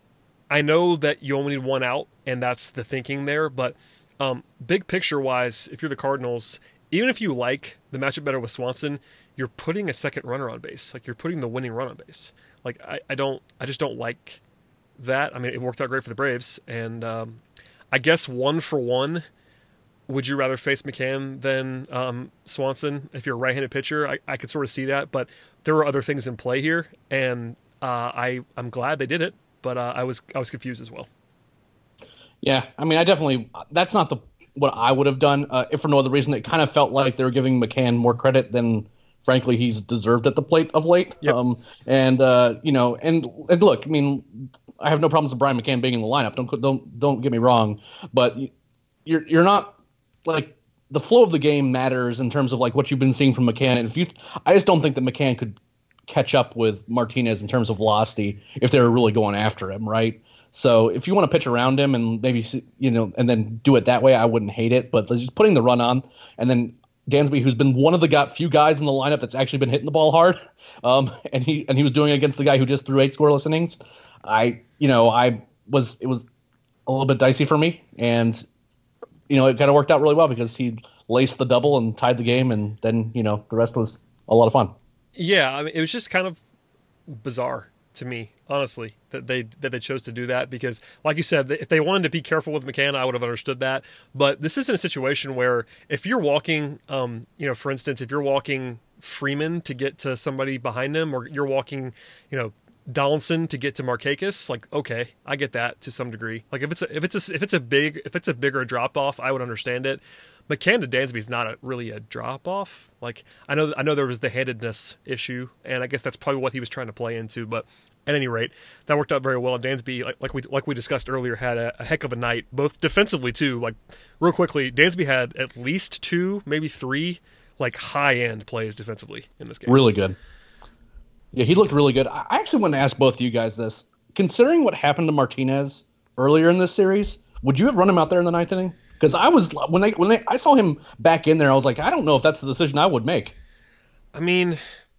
[SPEAKER 1] I know that you only need 1 out, and that's the thinking there. But big picture wise, if you're the Cardinals, even if you like the matchup better with Swanson, you're putting a second runner on base. Like, you're putting the winning run on base. Like, I just don't like that. I mean, it worked out great for the Braves, and I guess 1 for 1. Would you rather face McCann than Swanson if you're a right-handed pitcher? I could sort of see that, but there were other things in play here, and I'm glad they did it. But I was confused as well.
[SPEAKER 3] Yeah, I mean, that's not what I would have done. If for no other reason, it kind of felt like they were giving McCann more credit than, frankly, he's deserved at the plate of late.
[SPEAKER 1] Yep.
[SPEAKER 3] And look, I mean, I have no problems with Brian McCann being in the lineup. Don't get me wrong, but you're not, like, the flow of the game matters in terms of like what you've been seeing from McCann. And I just don't think that McCann could catch up with Martinez in terms of velocity if they were really going after him, right? So if you want to pitch around him and maybe and then do it that way, I wouldn't hate it. But just putting the run on and then Dansby, who's been one of the few guys in the lineup that's actually been hitting the ball hard, and he was doing it against the guy who just threw 8 scoreless innings. It was a little bit dicey for me, and it kind of worked out really well because he laced the double and tied the game, and then the rest was a lot of fun.
[SPEAKER 1] Yeah, I mean, it was just kind of bizarre to me, honestly, that they chose to do that because, like you said, if they wanted to be careful with McCann, I would have understood that. But this isn't a situation where if you're walking, for instance, if you're walking Freeman to get to somebody behind him, or you're walking, Donaldson to get to Markakis, like, okay, I get that to some degree. Like if it's a bigger drop off, I would understand it. McCann to Dansby is not really a drop off. Like I know there was the handedness issue, and I guess that's probably what he was trying to play into. But at any rate, that worked out very well. And Dansby, like we discussed earlier, had a heck of a night, both defensively too. Like real quickly, Dansby had at least 2, maybe 3, like high end plays defensively in this game.
[SPEAKER 3] Really good. Yeah, he looked really good. I actually want to ask both of you guys this: considering what happened to Martinez earlier in this series, would you have run him out there in the 9th inning? Because I was when I saw him back in there, I was like, I don't know if that's the decision I would make.
[SPEAKER 1] I mean,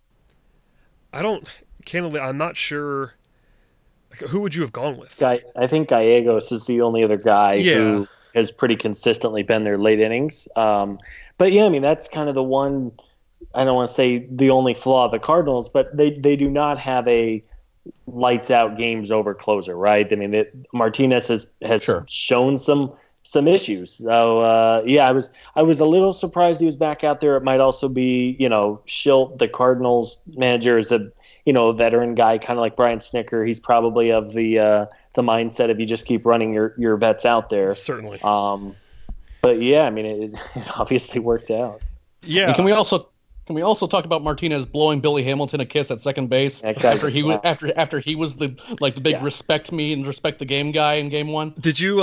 [SPEAKER 1] I'm not sure. Who would you have gone with?
[SPEAKER 2] I think Gallegos is the only other guy who has pretty consistently been there late innings. But yeah, I mean, that's kind of the one. I don't want to say the only flaw of the Cardinals, but they do not have a lights out games over closer, right? I mean, Martinez has shown some issues. So I was a little surprised he was back out there. It might also be, Schilt, the Cardinals manager, is a veteran guy, kind of like Brian Snicker. He's probably of the mindset of you just keep running your vets out there.
[SPEAKER 1] Certainly.
[SPEAKER 2] But yeah, I mean, it obviously worked out.
[SPEAKER 1] Yeah.
[SPEAKER 3] And can we also talk about Martinez blowing Billy Hamilton a kiss at second base after he was the big respect me and respect the game guy in game 1?
[SPEAKER 1] Did you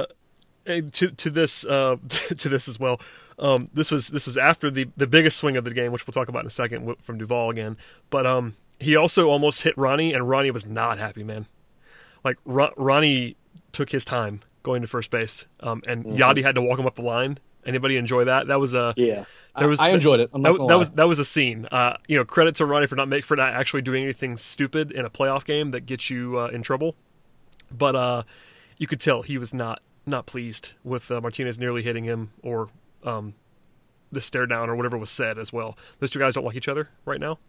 [SPEAKER 1] to this as well? This was after the biggest swing of the game, which we'll talk about in a second from Duvall again. But he also almost hit Ronnie, and Ronnie was not happy, man. Like Ronnie took his time going to first base, and Yadi had to walk him up the line. Anybody enjoy that? That was a I enjoyed it. That was a scene. Credit to Ronnie for not actually doing anything stupid in a playoff game that gets you in trouble. But you could tell he was not pleased with Martinez nearly hitting him, or the stare down, or whatever was said as well. Those two guys don't like each other right now.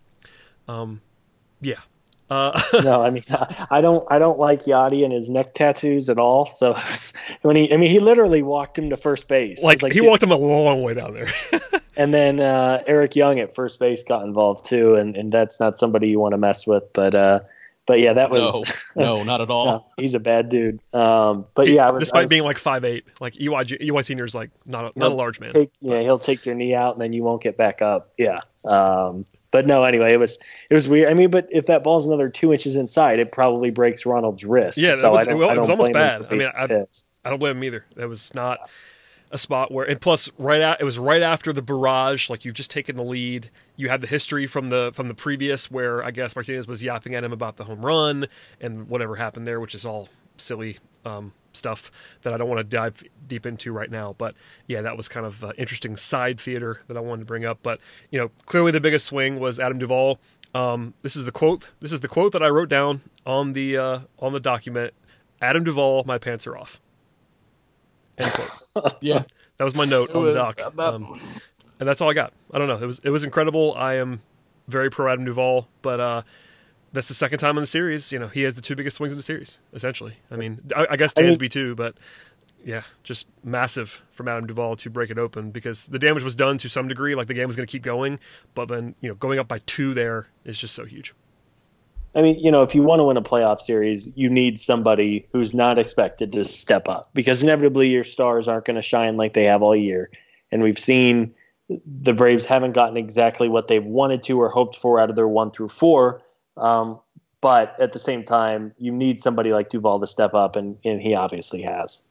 [SPEAKER 1] Yeah.
[SPEAKER 2] No, I mean, I don't like Yachty and his neck tattoos at all. So he literally walked him to first base.
[SPEAKER 1] Like he walked him a long way down there.
[SPEAKER 2] And then Eric Young at first base got involved too, and that's not somebody you want to mess with. But yeah, that was
[SPEAKER 3] no, not at all.
[SPEAKER 2] No, he's a bad dude. But yeah,
[SPEAKER 1] despite being like 5'8", like EY Senior is like not a large man.
[SPEAKER 2] He'll take your knee out and then you won't get back up. Yeah. But no, anyway, it was weird. I mean, but if that ball's another 2 inches inside, it probably breaks Ronald's wrist.
[SPEAKER 1] Yeah,
[SPEAKER 2] so
[SPEAKER 1] it was almost bad. I mean, I don't blame him either. That was not a spot where, and plus, it was right after the barrage. Like you've just taken the lead. You had the history from the previous, where I guess Martinez was yapping at him about the home run and whatever happened there, which is all silly stuff that I don't want to dive deep into right now. But yeah, that was kind of interesting side theater that I wanted to bring up. But clearly the biggest swing was Adam Duvall. This is the quote that I wrote down on the document. Adam Duvall, my pants are off. End quote.
[SPEAKER 3] Yeah,
[SPEAKER 1] that was my note on the doc. And that's all I got. I don't know. It was incredible. I am very pro Adam Duvall, but that's the second time in the series. He has the 2 biggest swings in the series, essentially. I mean, I guess Dansby too, but yeah, just massive from Adam Duvall to break it open, because the damage was done to some degree. Like the game was going to keep going, but then going up by 2 there is just so huge.
[SPEAKER 2] I mean, if you want to win a playoff series, you need somebody who's not expected to step up, because inevitably your stars aren't going to shine like they have all year. And we've seen the Braves haven't gotten exactly what they've wanted to or hoped for out of their 1 through 4. But at the same time, you need somebody like Duvall to step up, and he obviously has.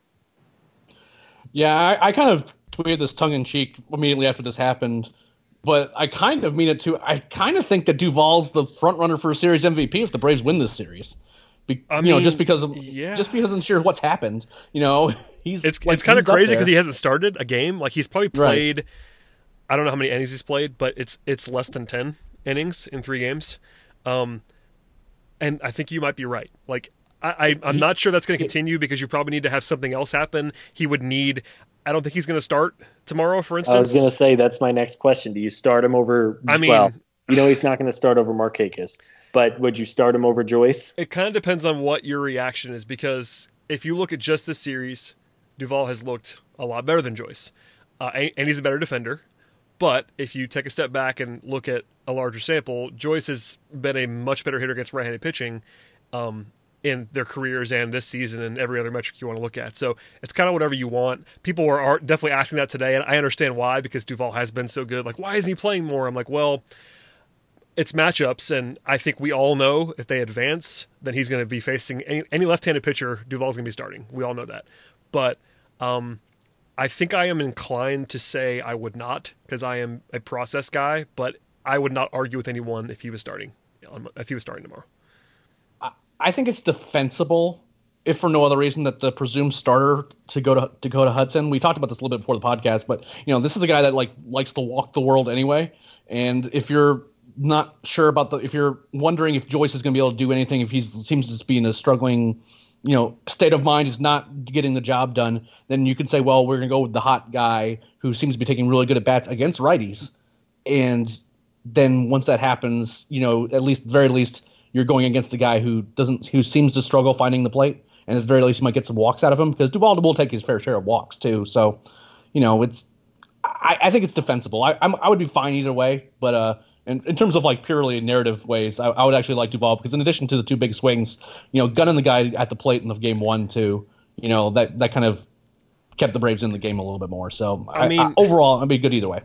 [SPEAKER 3] Yeah, I kind of tweeted this tongue-in-cheek immediately after this happened, but I kind of mean it too. I kind of think that Duvall's the front runner for a series MVP if the Braves win this series. Just because I'm sure what's happened. It's
[SPEAKER 1] kind of crazy because he hasn't started a game. Like he's probably played. Right. I don't know how many innings he's played, but it's less than 10 innings in 3 games. And I think you might be right. Like, I'm not sure that's going to continue because you probably need to have something else happen. He would need. I don't think he's going to start tomorrow, for instance.
[SPEAKER 2] I was going to say that's my next question. Do you start him over? Well, he's not going to start over Markakis, but would you start him over Joyce?
[SPEAKER 1] It kind of depends on what your reaction is, because if you look at just this series, Duvall has looked a lot better than Joyce, and he's a better defender. But if you take a step back and look at a larger sample, Joyce has been a much better hitter against right-handed pitching in their careers and this season and every other metric you want to look at. So it's kind of whatever you want. People are definitely asking that today, and I understand why, because Duvall has been so good. Like, why isn't he playing more? I'm like, well, it's matchups, and I think we all know if they advance, then he's going to be facing any left-handed pitcher, Duvall's going to be starting. We all know that. But I think I am inclined to say I would not, because I am a process guy, but I would not argue with anyone if he was starting tomorrow.
[SPEAKER 3] I think it's defensible, if for no other reason, that the presumed starter to go to Dakota Hudson. We talked about this a little bit before the podcast, but this is a guy that likes to walk the world anyway. And if you're not sure about if you're wondering if Joyce is going to be able to do anything, if he seems to be in a struggling, state of mind, he's not getting the job done, then you could say, well, we're going to go with the hot guy who seems to be taking really good at bats against righties. And then once that happens, very least you're going against a guy who seems to struggle finding the plate, and at the very least you might get some walks out of him, because Duvall will take his fair share of walks too. So, I think it's defensible. I would be fine either way, but in terms of purely narrative ways, I would actually like Duvall, because in addition to the 2 big swings, gunning the guy at the plate in the game 1, 2, that kind of kept the Braves in the game a little bit more. So overall, I'd be good either way.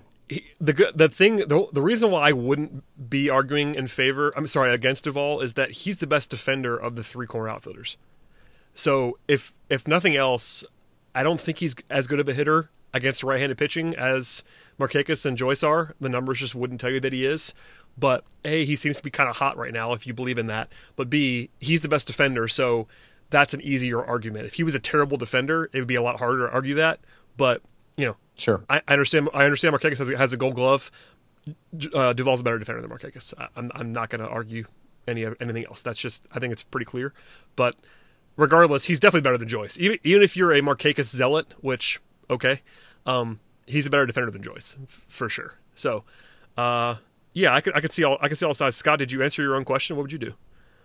[SPEAKER 1] The reason why I wouldn't be arguing against Duvall is that he's the best defender of the 3 corner outfielders. So if nothing else, I don't think he's as good of a hitter against right-handed pitching as Markakis and Joyce are. The numbers just wouldn't tell you that he is. But A, he seems to be kind of hot right now, if you believe in that. But B, he's the best defender, so that's an easier argument. If he was a terrible defender, it would be a lot harder to argue that. But
[SPEAKER 3] sure,
[SPEAKER 1] I understand Markakis has a Gold Glove. Duvall's a better defender than Markakis. I'm not going to argue anything else. That's just, I think it's pretty clear. But regardless, he's definitely better than Joyce. Even if you're a Markakis zealot, which he's a better defender than Joyce for sure. So, I could see all sides. Scott, did you answer your own question? What would you do?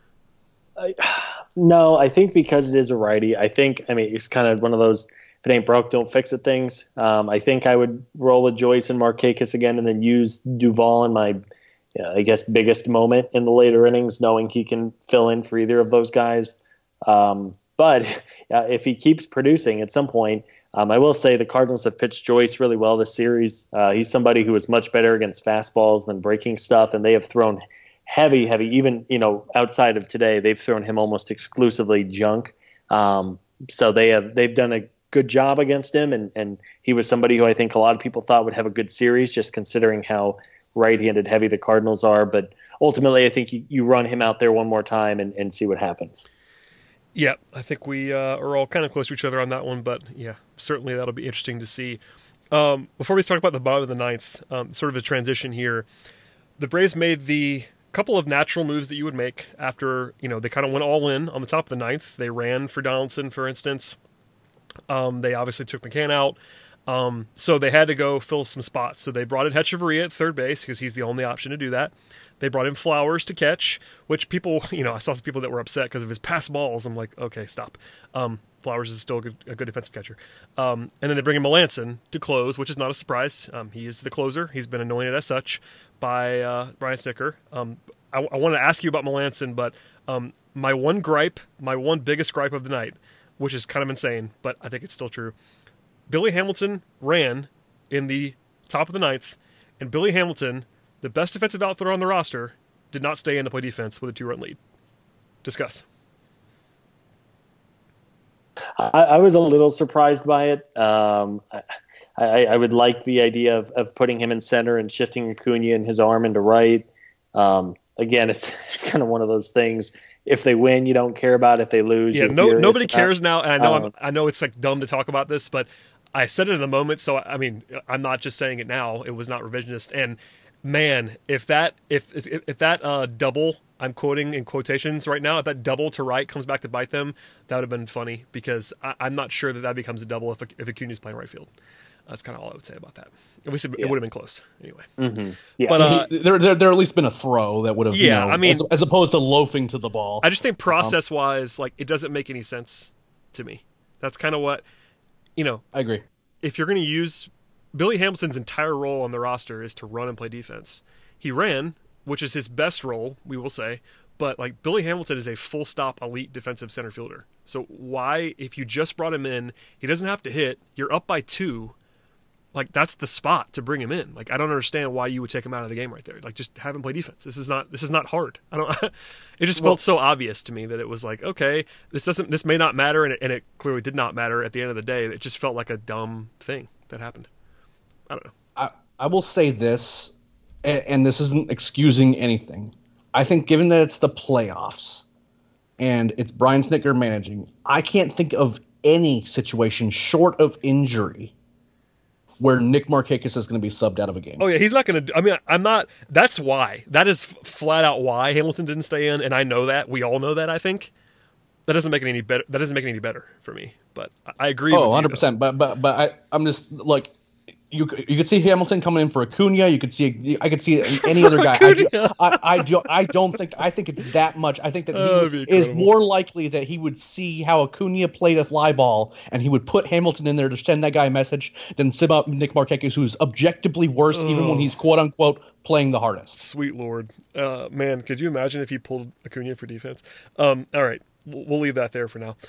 [SPEAKER 2] No, I think because it is a righty, it's kind of one of those, if it ain't broke, don't fix it things. I think I would roll with Joyce and Markakis again, and then use Duvall in my, biggest moment in the later innings, knowing he can fill in for either of those guys. But if he keeps producing at some point, I will say the Cardinals have pitched Joyce really well this series. He's somebody who is much better against fastballs than breaking stuff, and they have thrown heavy, even, outside of today, they've thrown him almost exclusively junk. So they've done a good job against him, and he was somebody who I think a lot of people thought would have a good series, just considering how right-handed heavy the Cardinals are. But ultimately, I think you run him out there one more time and see what happens.
[SPEAKER 1] Yeah, I think we are all kind of close to each other on that one, but yeah, certainly that'll be interesting to see. Before we talk about the bottom of the 9th, sort of a transition here, the Braves made the couple of natural moves that you would make after, they kind of went all in on the top of the 9th. They ran for Donaldson, for instance. They obviously took McCann out. So they had to go fill some spots. So they brought in Hechavarria at third base because he's the only option to do that. They brought in Flowers to catch, which people, I saw some people that were upset because of his pass balls. I'm like, okay, stop. Flowers is still a good defensive catcher. And then they bring in Melancon to close, which is not a surprise. He is the closer. He's been anointed as such by Brian Snitker. I want to ask you about Melancon, but my one biggest gripe of the night, which is kind of insane, but I think it's still true. Billy Hamilton ran in the top of the 9th, and Billy Hamilton, the best defensive outfielder on the roster, did not stay in to play defense with a 2-run lead. Discuss.
[SPEAKER 2] I was a little surprised by it. I would like the idea of putting him in center and shifting Acuna and his arm into right. Again, it's kind of one of those things. If they win, you don't care about it. If they lose,
[SPEAKER 1] yeah, nobody cares now. And I know it's like dumb to talk about this, but I said it in the moment, so I mean, I'm not just saying it now. It was not revisionist. And man, if that double, I'm quoting in quotations right now, if that double to right comes back to bite them, that would have been funny, because I'm not sure that becomes a double if Acuna's playing right field. That's kind of all I would say about that. At least it would have been close anyway.
[SPEAKER 2] Mm-hmm. Yeah.
[SPEAKER 1] But
[SPEAKER 3] there at least been a throw that would have,
[SPEAKER 1] I mean,
[SPEAKER 3] as opposed to loafing to the ball.
[SPEAKER 1] I just think process wise, like, it doesn't make any sense to me. That's kind of what, I
[SPEAKER 3] agree.
[SPEAKER 1] If you're going to use Billy Hamilton's entire role on the roster is to run and play defense. He ran, which is his best role, we will say, but like Billy Hamilton is a full stop elite defensive center fielder. So why, if you just brought him in, he doesn't have to hit, you're up by 2, like that's the spot to bring him in. Like I don't understand why you would take him out of the game right there. Like just have him play defense. This is not hard. It just felt so obvious to me that it was like, okay, this may not matter, and it clearly did not matter at the end of the day. It just felt like a dumb thing that happened. I don't know.
[SPEAKER 3] I will say this, and this isn't excusing anything. I think given that it's the playoffs and it's Brian Snitker managing, I can't think of any situation short of injury where Nick Markakis is going to be subbed out of a game.
[SPEAKER 1] Oh, yeah, he's not going to – I mean, I'm not – that's why. That is flat out why Hamilton didn't stay in, and I know that. We all know that, I think. That doesn't make it any better. That doesn't make it any better for me. But I agree with you.
[SPEAKER 3] 100%. But I'm just like – You could see Hamilton coming in for Acuna. I could see any other guy. I think it's that much. I think that he is more likely that he would see how Acuna played a fly ball and he would put Hamilton in there to send that guy a message than sib up Nick Markakis, who's objectively worse even when he's quote unquote playing the hardest.
[SPEAKER 1] Sweet Lord. Man, could you imagine if he pulled Acuna for defense? All right. We'll leave that there for now.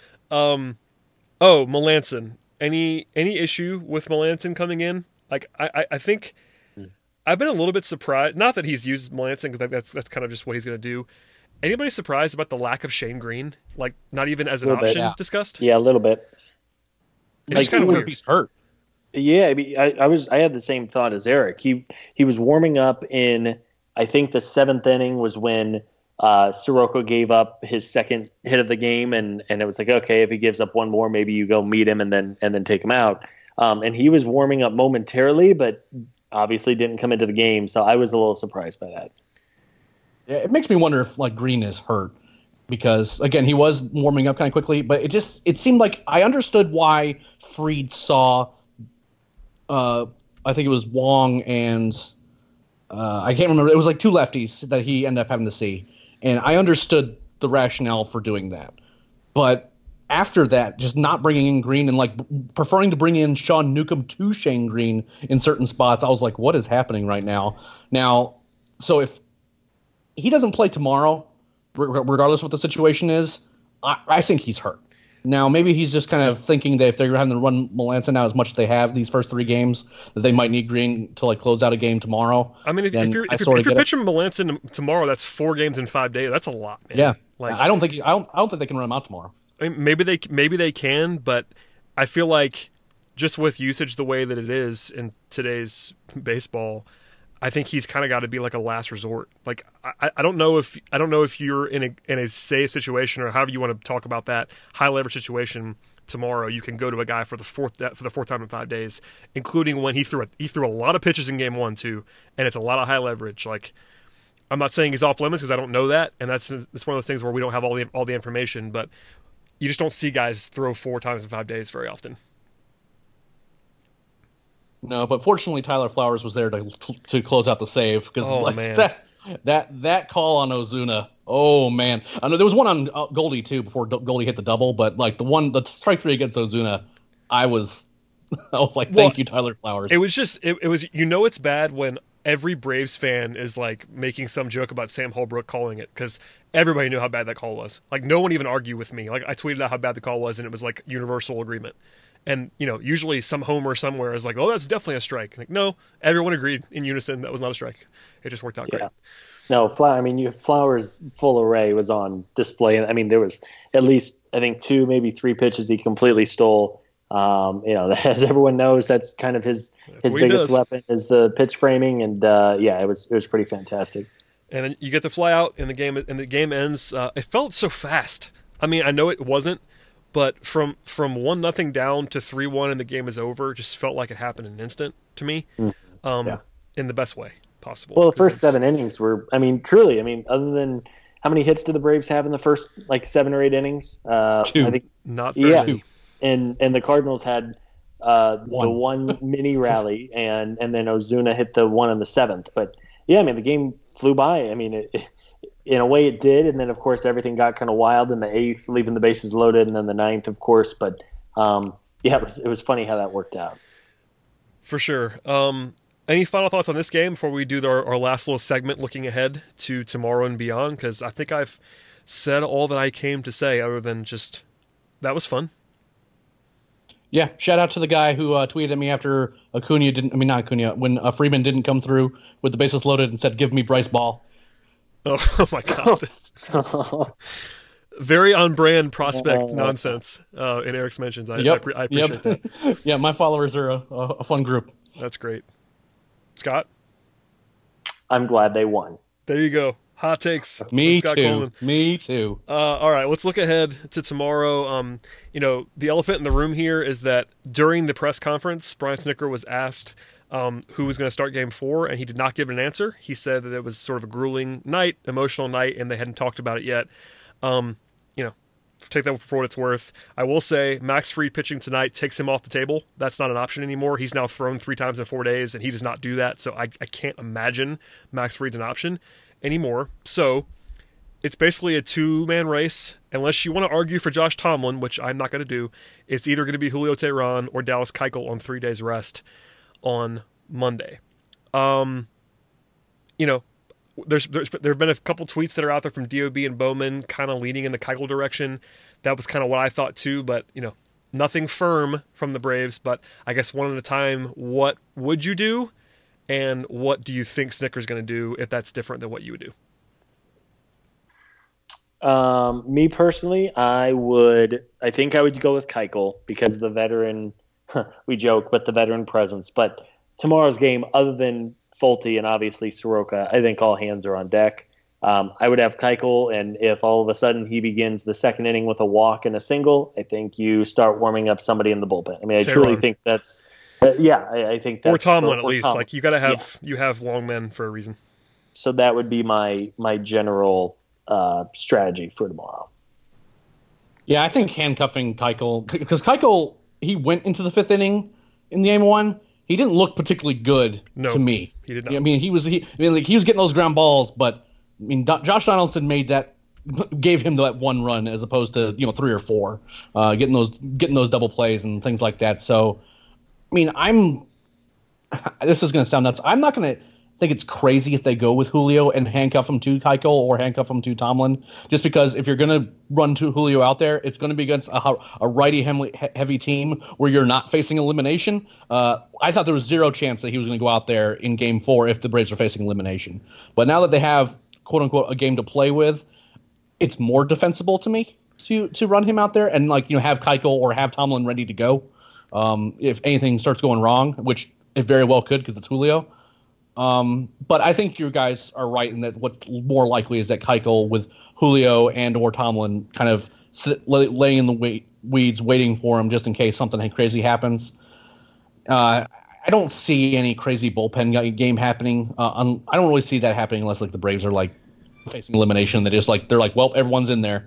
[SPEAKER 1] Melanson. Any issue with Melanson coming in? Like I think I've been a little bit surprised. Not that he's used Melanson, because that's kind of just what he's going to do. Anybody surprised about the lack of Shane Green? Like not even as an option discussed?
[SPEAKER 2] Yeah, a little bit.
[SPEAKER 1] It's just kind of weird.
[SPEAKER 3] If he's hurt.
[SPEAKER 2] Yeah, I mean, I had the same thought as Eric. He was warming up in, I think the 7th inning was when Soroka gave up his second hit of the game, and it was like, okay, if he gives up one more, maybe you go meet him and then take him out. And he was warming up momentarily, but obviously didn't come into the game, so I was a little surprised by that.
[SPEAKER 3] Yeah, it makes me wonder if like Green is hurt, because again he was warming up kind of quickly, but it seemed like I understood why Fried saw. I think it was Wong and I can't remember. It was like 2 lefties that he ended up having to see. And I understood the rationale for doing that. But after that, just not bringing in Green and like preferring to bring in Sean Newcomb to Shane Green in certain spots, I was like, what is happening right now? Now, so if he doesn't play tomorrow, regardless of what the situation is, I think he's hurt. Now, maybe he's just kind of thinking that if they're having to run Melanson out as much as they have these first 3 games, that they might need Green to like close out a game tomorrow.
[SPEAKER 1] I mean, if you're pitching Melanson tomorrow, that's 4 games in 5 days. That's a lot, man.
[SPEAKER 3] Yeah,
[SPEAKER 1] like
[SPEAKER 3] I don't think they can run him out tomorrow.
[SPEAKER 1] I mean, maybe they can, but I feel like just with usage the way that it is in today's baseball, I think he's kind of got to be like a last resort. Like I don't know if you're in a safe situation, or however you want to talk about that high leverage situation tomorrow. You can go to a guy for the fourth time in 5 days, including when he threw a lot of pitches in game 1 too, and it's a lot of high leverage. Like I'm not saying he's off limits because I don't know that, and it's one of those things where we don't have all the information, but you just don't see guys throw 4 times in 5 days very often.
[SPEAKER 3] No, but fortunately Tyler Flowers was there to close out the save, because that call on Ozuna. Oh man, I know there was one on Goldie too before Goldie hit the double, but like the strike 3 against Ozuna, I was like, thank you, Tyler Flowers.
[SPEAKER 1] It was just it was it's bad when every Braves fan is like making some joke about Sam Holbrook calling it, because everybody knew how bad that call was. Like no one even argued with me. Like I tweeted out how bad the call was, and it was like universal agreement. And, usually some homer somewhere is like, oh, that's definitely a strike. Like, no, everyone agreed in unison that was not a strike. It just worked out great.
[SPEAKER 2] No, Flowers' full array was on display. And I mean, there was at least, I think, 2, maybe 3 pitches he completely stole. As everyone knows, that's kind of his biggest weapon is the pitch framing. And, it was pretty fantastic.
[SPEAKER 1] And then you get the fly out, and the game ends. It felt so fast. I mean, I know it wasn't, but from 1-0 down to 3-1 and the game is over just felt like it happened in an instant to me, in the best way possible.
[SPEAKER 2] Well, the first 7 innings were, I mean, truly, I mean, other than how many hits did the Braves have in the first 7 or 8 innings?
[SPEAKER 3] 2.
[SPEAKER 2] I think
[SPEAKER 1] not very many.
[SPEAKER 2] And the Cardinals had the one mini rally, and then Ozuna hit the one in the 7th. But yeah, I mean, the game flew by. I mean, in a way it did, and then of course everything got kind of wild in the 8th, leaving the bases loaded, and then the 9th, of course. But it was funny how that worked out.
[SPEAKER 1] For sure. Any final thoughts on this game before we do our last little segment looking ahead to tomorrow and beyond? Because I think I've said all that I came to say, other than just that was fun.
[SPEAKER 3] Yeah, shout out to the guy who tweeted at me after when Freeman didn't come through with the bases loaded and said, "Give me Bryce Ball."
[SPEAKER 1] Oh my God. Very on-brand prospect nonsense in Eric's mentions. I appreciate that.
[SPEAKER 3] Yeah, my followers are a fun group.
[SPEAKER 1] That's great. Scott?
[SPEAKER 2] I'm glad they won.
[SPEAKER 1] There you go. Hot takes.
[SPEAKER 3] Me
[SPEAKER 1] Scott
[SPEAKER 3] too.
[SPEAKER 1] Coleman.
[SPEAKER 3] Me too.
[SPEAKER 1] All right, let's look ahead to tomorrow. The elephant in the room here is that during the press conference, Brian Snitker was asked who was going to start Game 4, and he did not give an answer. He said that it was sort of a grueling night, emotional night, and they hadn't talked about it yet. Take that for what it's worth. I will say Max Fried pitching tonight takes him off the table. That's not an option anymore. He's now thrown 3 times in 4 days, and he does not do that, so I can't imagine Max Fried's an option anymore. So it's basically a 2-man race. Unless you want to argue for Josh Tomlin, which I'm not going to do, it's either going to be Julio Teheran or Dallas Keuchel on 3 days rest on Monday. There have been a couple tweets that are out there from DOB and Bowman kind of leaning in the Keuchel direction. That was kind of what I thought too, but nothing firm from the Braves. But I guess one at a time, what would you do? And what do you think Snitker's going to do if that's different than what you would do?
[SPEAKER 2] Me personally, I think I would go with Keuchel because the veteran, we joke, but the veteran presence. But tomorrow's game, other than Fulte and obviously Soroka, I think all hands are on deck. I would have Keuchel, and if all of a sudden he begins the second inning with a walk and a single, I think you start warming up somebody in the bullpen. I mean, I truly think that's I think that's
[SPEAKER 1] or Tomlin at least. Tomlin. Like you got to have you have long men for a reason.
[SPEAKER 2] So that would be my general strategy for tomorrow.
[SPEAKER 3] Yeah, I think handcuffing Keuchel, because Keuchel, he went into the 5th inning in the Game 1. He didn't look particularly good to me.
[SPEAKER 1] He did not.
[SPEAKER 3] I mean, he was getting those ground balls, but I mean, Josh Donaldson gave him that 1 run as opposed to 3 or 4, getting those double plays and things like that. So, I mean, this is going to sound nuts. I'm not going to think it's crazy if they go with Julio and handcuff him to Keuchel or handcuff him to Tomlin, just because if you're going to run to Julio out there, it's going to be against a righty heavy team where you're not facing elimination. I thought there was 0 chance that he was going to go out there in Game 4 if the Braves are facing elimination. But now that they have, quote unquote, a game to play with, it's more defensible to me to run him out there and have Keuchel or have Tomlin ready to go if anything starts going wrong, which it very well could because it's Julio. But I think you guys are right in that what's more likely is that Keuchel with Julio and or Tomlin kind of laying in the weeds waiting for him just in case something crazy happens. I don't see any crazy bullpen game happening. I don't really see that happening unless the Braves are facing elimination. They're like, well, everyone's in there.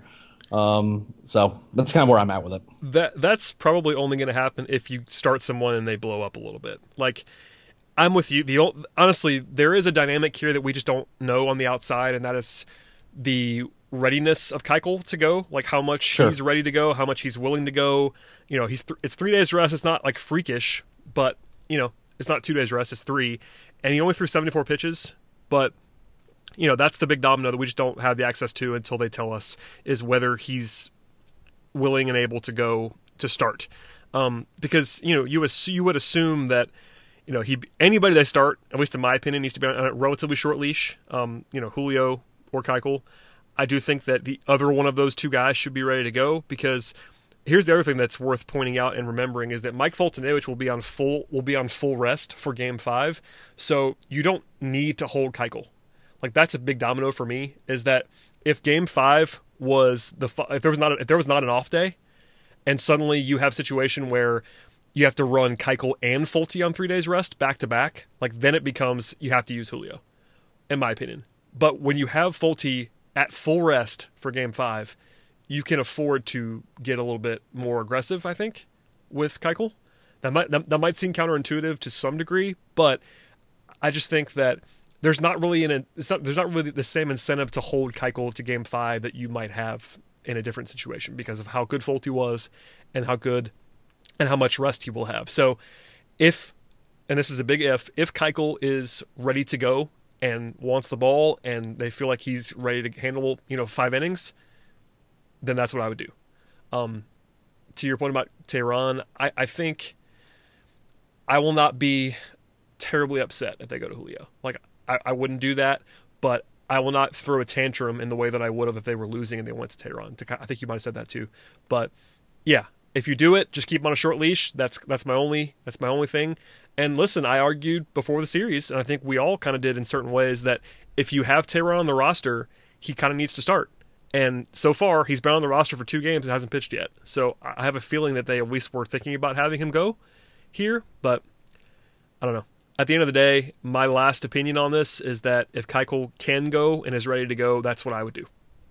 [SPEAKER 3] So that's kind of where I'm at with it.
[SPEAKER 1] That's probably only going to happen if you start someone and they blow up a little bit. I'm with you. Honestly, there is a dynamic here that we just don't know on the outside, and that is the readiness of Keuchel to go. How much he's ready to go, how much he's willing to go. It's 3 days rest. It's not freakish, but it's not 2 days rest. It's 3, and he only threw 74 pitches. But that's the big domino that we just don't have the access to until they tell us is whether he's willing and able to go to start. Because you would assume that. Anybody they start, at least in my opinion, needs to be on a relatively short leash. Julio or Keuchel. I do think that the other one of those 2 guys should be ready to go because here's the other thing that's worth pointing out and remembering is that Mike Foltynewicz will be on full rest for Game 5, so you don't need to hold Keuchel. That's a big domino for me. Is that if Game 5 was if there was not an off day, and suddenly you have a situation where you have to run Keuchel and Folty on 3 days rest back to back, like then it becomes you have to use Julio, in my opinion. But when you have Folty at full rest for Game 5, you can afford to get a little bit more aggressive, I think, with Keuchel. That might seem counterintuitive to some degree, but I just think that there's not really the same incentive to hold Keuchel to Game 5 that you might have in a different situation because of how good Folty was and how much rest he will have. So if, and this is a big if Keuchel is ready to go and wants the ball and they feel like he's ready to handle 5 innings, then that's what I would do. To your point about Tehran, I think I will not be terribly upset if they go to Julio. Like, I wouldn't do that, but I will not throw a tantrum in the way that I would have if they were losing and they went to Tehran. I think you might have said that too. But yeah, if you do it, just keep him on a short leash. That's my only thing. And listen, I argued before the series, and I think we all kind of did in certain ways, that if you have Tehran on the roster, he kind of needs to start. And so far, he's been on the roster for 2 games and hasn't pitched yet. So I have a feeling that they at least were thinking about having him go here, but I don't know. At the end of the day, my last opinion on this is that if Keuchel can go and is ready to go, that's what I would do.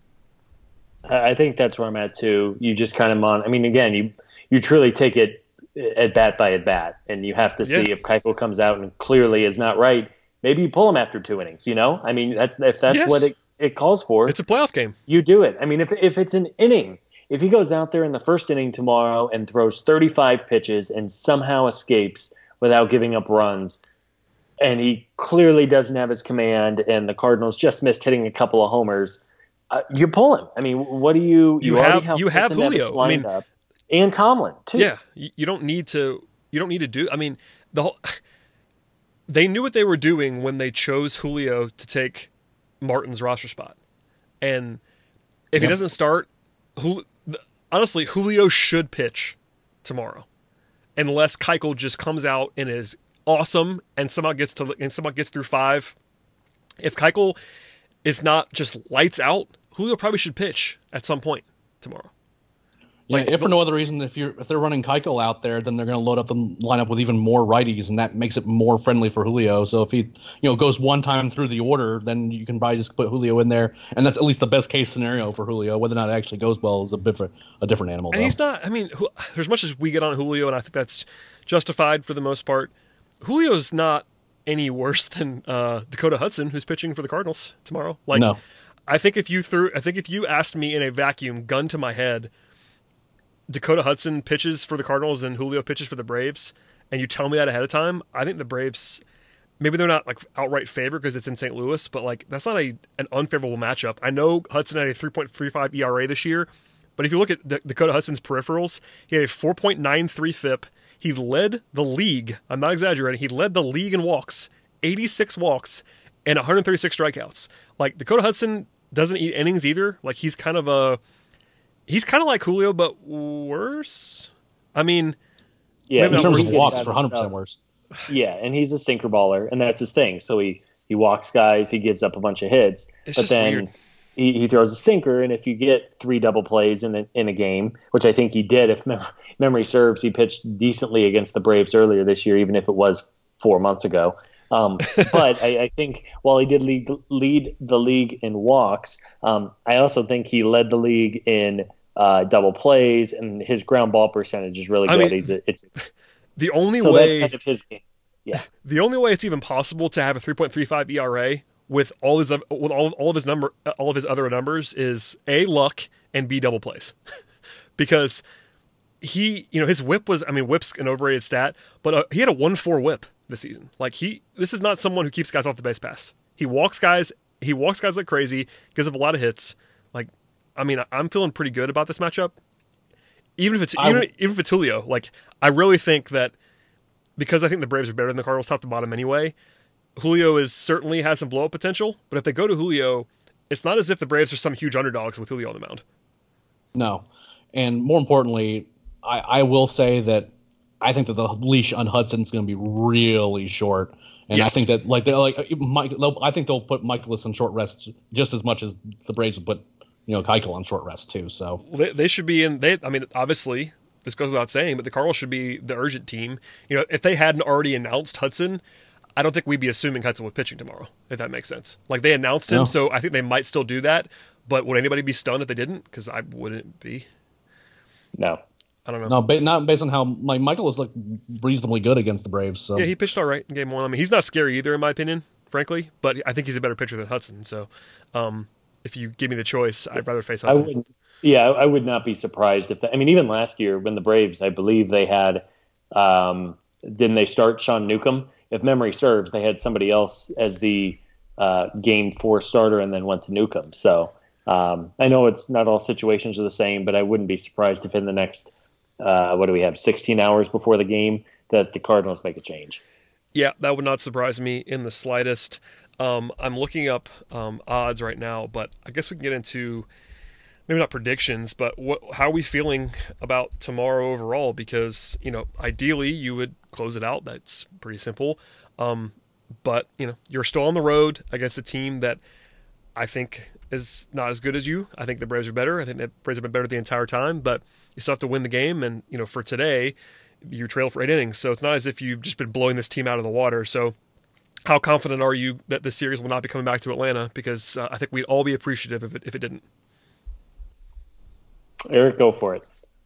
[SPEAKER 2] I think that's where I'm at too. You just kind of again, you truly take it at bat by at bat, and you have to see if Keuchel comes out and clearly is not right. Maybe you pull him after 2 innings. If that's what it calls for.
[SPEAKER 1] It's a playoff game.
[SPEAKER 2] You do it. If it's an inning, if he goes out there in the first inning tomorrow and throws 35 pitches and somehow escapes without giving up runs, and he clearly doesn't have his command, and the Cardinals just missed hitting a couple of homers, you pull him. What do you
[SPEAKER 1] have Julio?
[SPEAKER 2] And Tomlin too.
[SPEAKER 1] Yeah, you don't need to do. They knew what they were doing when they chose Julio to take Martin's roster spot, and if he doesn't start, honestly, Julio should pitch tomorrow, unless Keuchel just comes out and is awesome and somehow gets through 5. If Keuchel is not just lights out, Julio probably should pitch at some point tomorrow.
[SPEAKER 3] Yeah, if for no other reason, if they're running Keuchel out there, then they're going to load up the lineup with even more righties, and that makes it more friendly for Julio. So if he goes one time through the order, then you can probably just put Julio in there, and that's at least the best case scenario for Julio. Whether or not it actually goes well is a different animal.
[SPEAKER 1] And he's not. As much as we get on Julio, and I think that's justified for the most part, Julio's not any worse than Dakota Hudson, who's pitching for the Cardinals tomorrow.
[SPEAKER 3] No.
[SPEAKER 1] I think if you asked me in a vacuum, gun to my head, Dakota Hudson pitches for the Cardinals and Julio pitches for the Braves, and you tell me that ahead of time, I think the Braves, maybe they're not like outright favorite because it's in St. Louis, but that's not an unfavorable matchup. I know Hudson had a 3.35 ERA this year, but if you look at Dakota Hudson's peripherals, he had a 4.93 FIP. He led the league. I'm not exaggerating. He led the league in walks, 86 walks, and 136 strikeouts. Dakota Hudson doesn't eat innings either. He's kind of like Julio, but worse.
[SPEAKER 3] In terms of walks, for 100% worse.
[SPEAKER 2] Yeah, and he's a sinker baller, and that's his thing. So he walks guys, he gives up a bunch of hits, but then weird. He throws a sinker, and if you get 3 double plays in a game, which I think he did, if memory serves, he pitched decently against the Braves earlier this year, even if it was 4 months ago. But I think while he did lead the league in walks, I also think he led the league in double plays, and his ground ball percentage is really good.
[SPEAKER 1] The only way
[SPEAKER 2] that's kind of his game. Yeah.
[SPEAKER 1] The only way it's even possible to have a 3.35 ERA with all of his other numbers is A, luck, and B, double plays. Because his whip was, whip's an overrated stat, but he had a 1.4 whip this season. This is not someone who keeps guys off the base pass. He walks guys like crazy, gives up a lot of hits. I'm feeling pretty good about this matchup. Even if it's Julio, I really think that, because I think the Braves are better than the Cardinals top to bottom anyway, Julio certainly has some blow up potential. But if they go to Julio, it's not as if the Braves are some huge underdogs with Julio on the mound.
[SPEAKER 3] No, and more importantly, I will say that I think that the leash on Hudson is going to be really short, and yes. I think that I think they'll put Michaelis on short rest just as much as the Braves will put Keuchel on short rest too. So
[SPEAKER 1] they should be in. Obviously, this goes without saying, but the Cardinals should be the urgent team. You know, if they hadn't already announced Hudson, I don't think we'd be assuming Hudson was pitching tomorrow, if that makes sense. Like, they announced him, so I think they might still do that. But would anybody be stunned if they didn't? Because I wouldn't be.
[SPEAKER 2] No.
[SPEAKER 1] I don't know.
[SPEAKER 3] No, not based on how Michael was reasonably good against the Braves. So.
[SPEAKER 1] Yeah, he pitched all right in game 1. I mean, he's not scary either, in my opinion, frankly. But I think he's a better pitcher than Hudson. So if you give me the choice, I'd rather face Hudson.
[SPEAKER 2] I would not be surprised if even last year when the Braves, I believe they had, didn't they start Sean Newcomb? If memory serves, they had somebody else as the game 4 starter and then went to Newcomb. So I know it's not all situations are the same, but I wouldn't be surprised if in the next, 16 hours before the game, that the Cardinals make a change.
[SPEAKER 1] Yeah, that would not surprise me in the slightest. I'm looking up odds right now, but I guess we can get into maybe not predictions, but how are we feeling about tomorrow overall? Because, ideally you would close it out. That's pretty simple. But, you're still on the road against a team that I think is not as good as you. I think the Braves are better. I think the Braves have been better the entire time, but you still have to win the game. And, for today, you trail for 8 innings. So it's not as if you've just been blowing this team out of the water. So how confident are you that this series will not be coming back to Atlanta? Because I think we'd all be appreciative if it didn't.
[SPEAKER 2] Eric, go for it.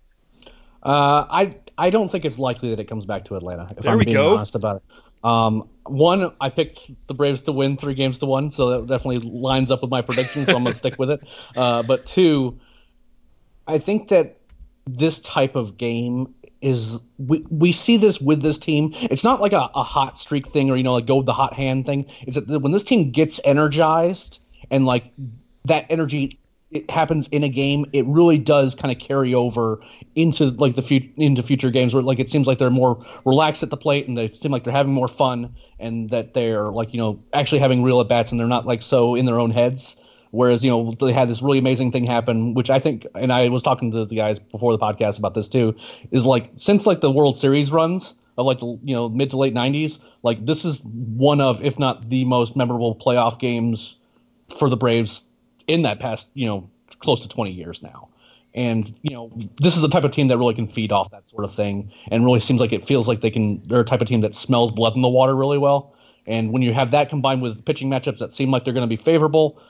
[SPEAKER 3] I don't think it's likely that it comes back to Atlanta, if
[SPEAKER 1] There
[SPEAKER 3] I'm
[SPEAKER 1] we
[SPEAKER 3] being
[SPEAKER 1] go.
[SPEAKER 3] honest about it. One, I picked the Braves to win 3-1, so that definitely lines up with my prediction, so I'm going to stick with it. But 2, I think that this type of game is we see this with this team. It's not like a hot streak thing or, like go with the hot hand thing. It's that when this team gets energized and like that energy it happens in a game, it really does kind of carry over into like into future games where like it seems like they're more relaxed at the plate and they seem like they're having more fun and that they're like actually having real at bats and they're not like so in their own heads. Whereas they had this really amazing thing happen, which I think, and I was talking to the guys before the podcast about this too, is like since like the World Series runs of like the mid to late '90s, like this is one of, if not the most memorable playoff games for the Braves in that past, close to 20 years now. And, this is the type of team that really can feed off that sort of thing and really seems like it feels like they're a type of team that smells blood in the water really well. And when you have that combined with pitching matchups that seem like they're going to be favorable,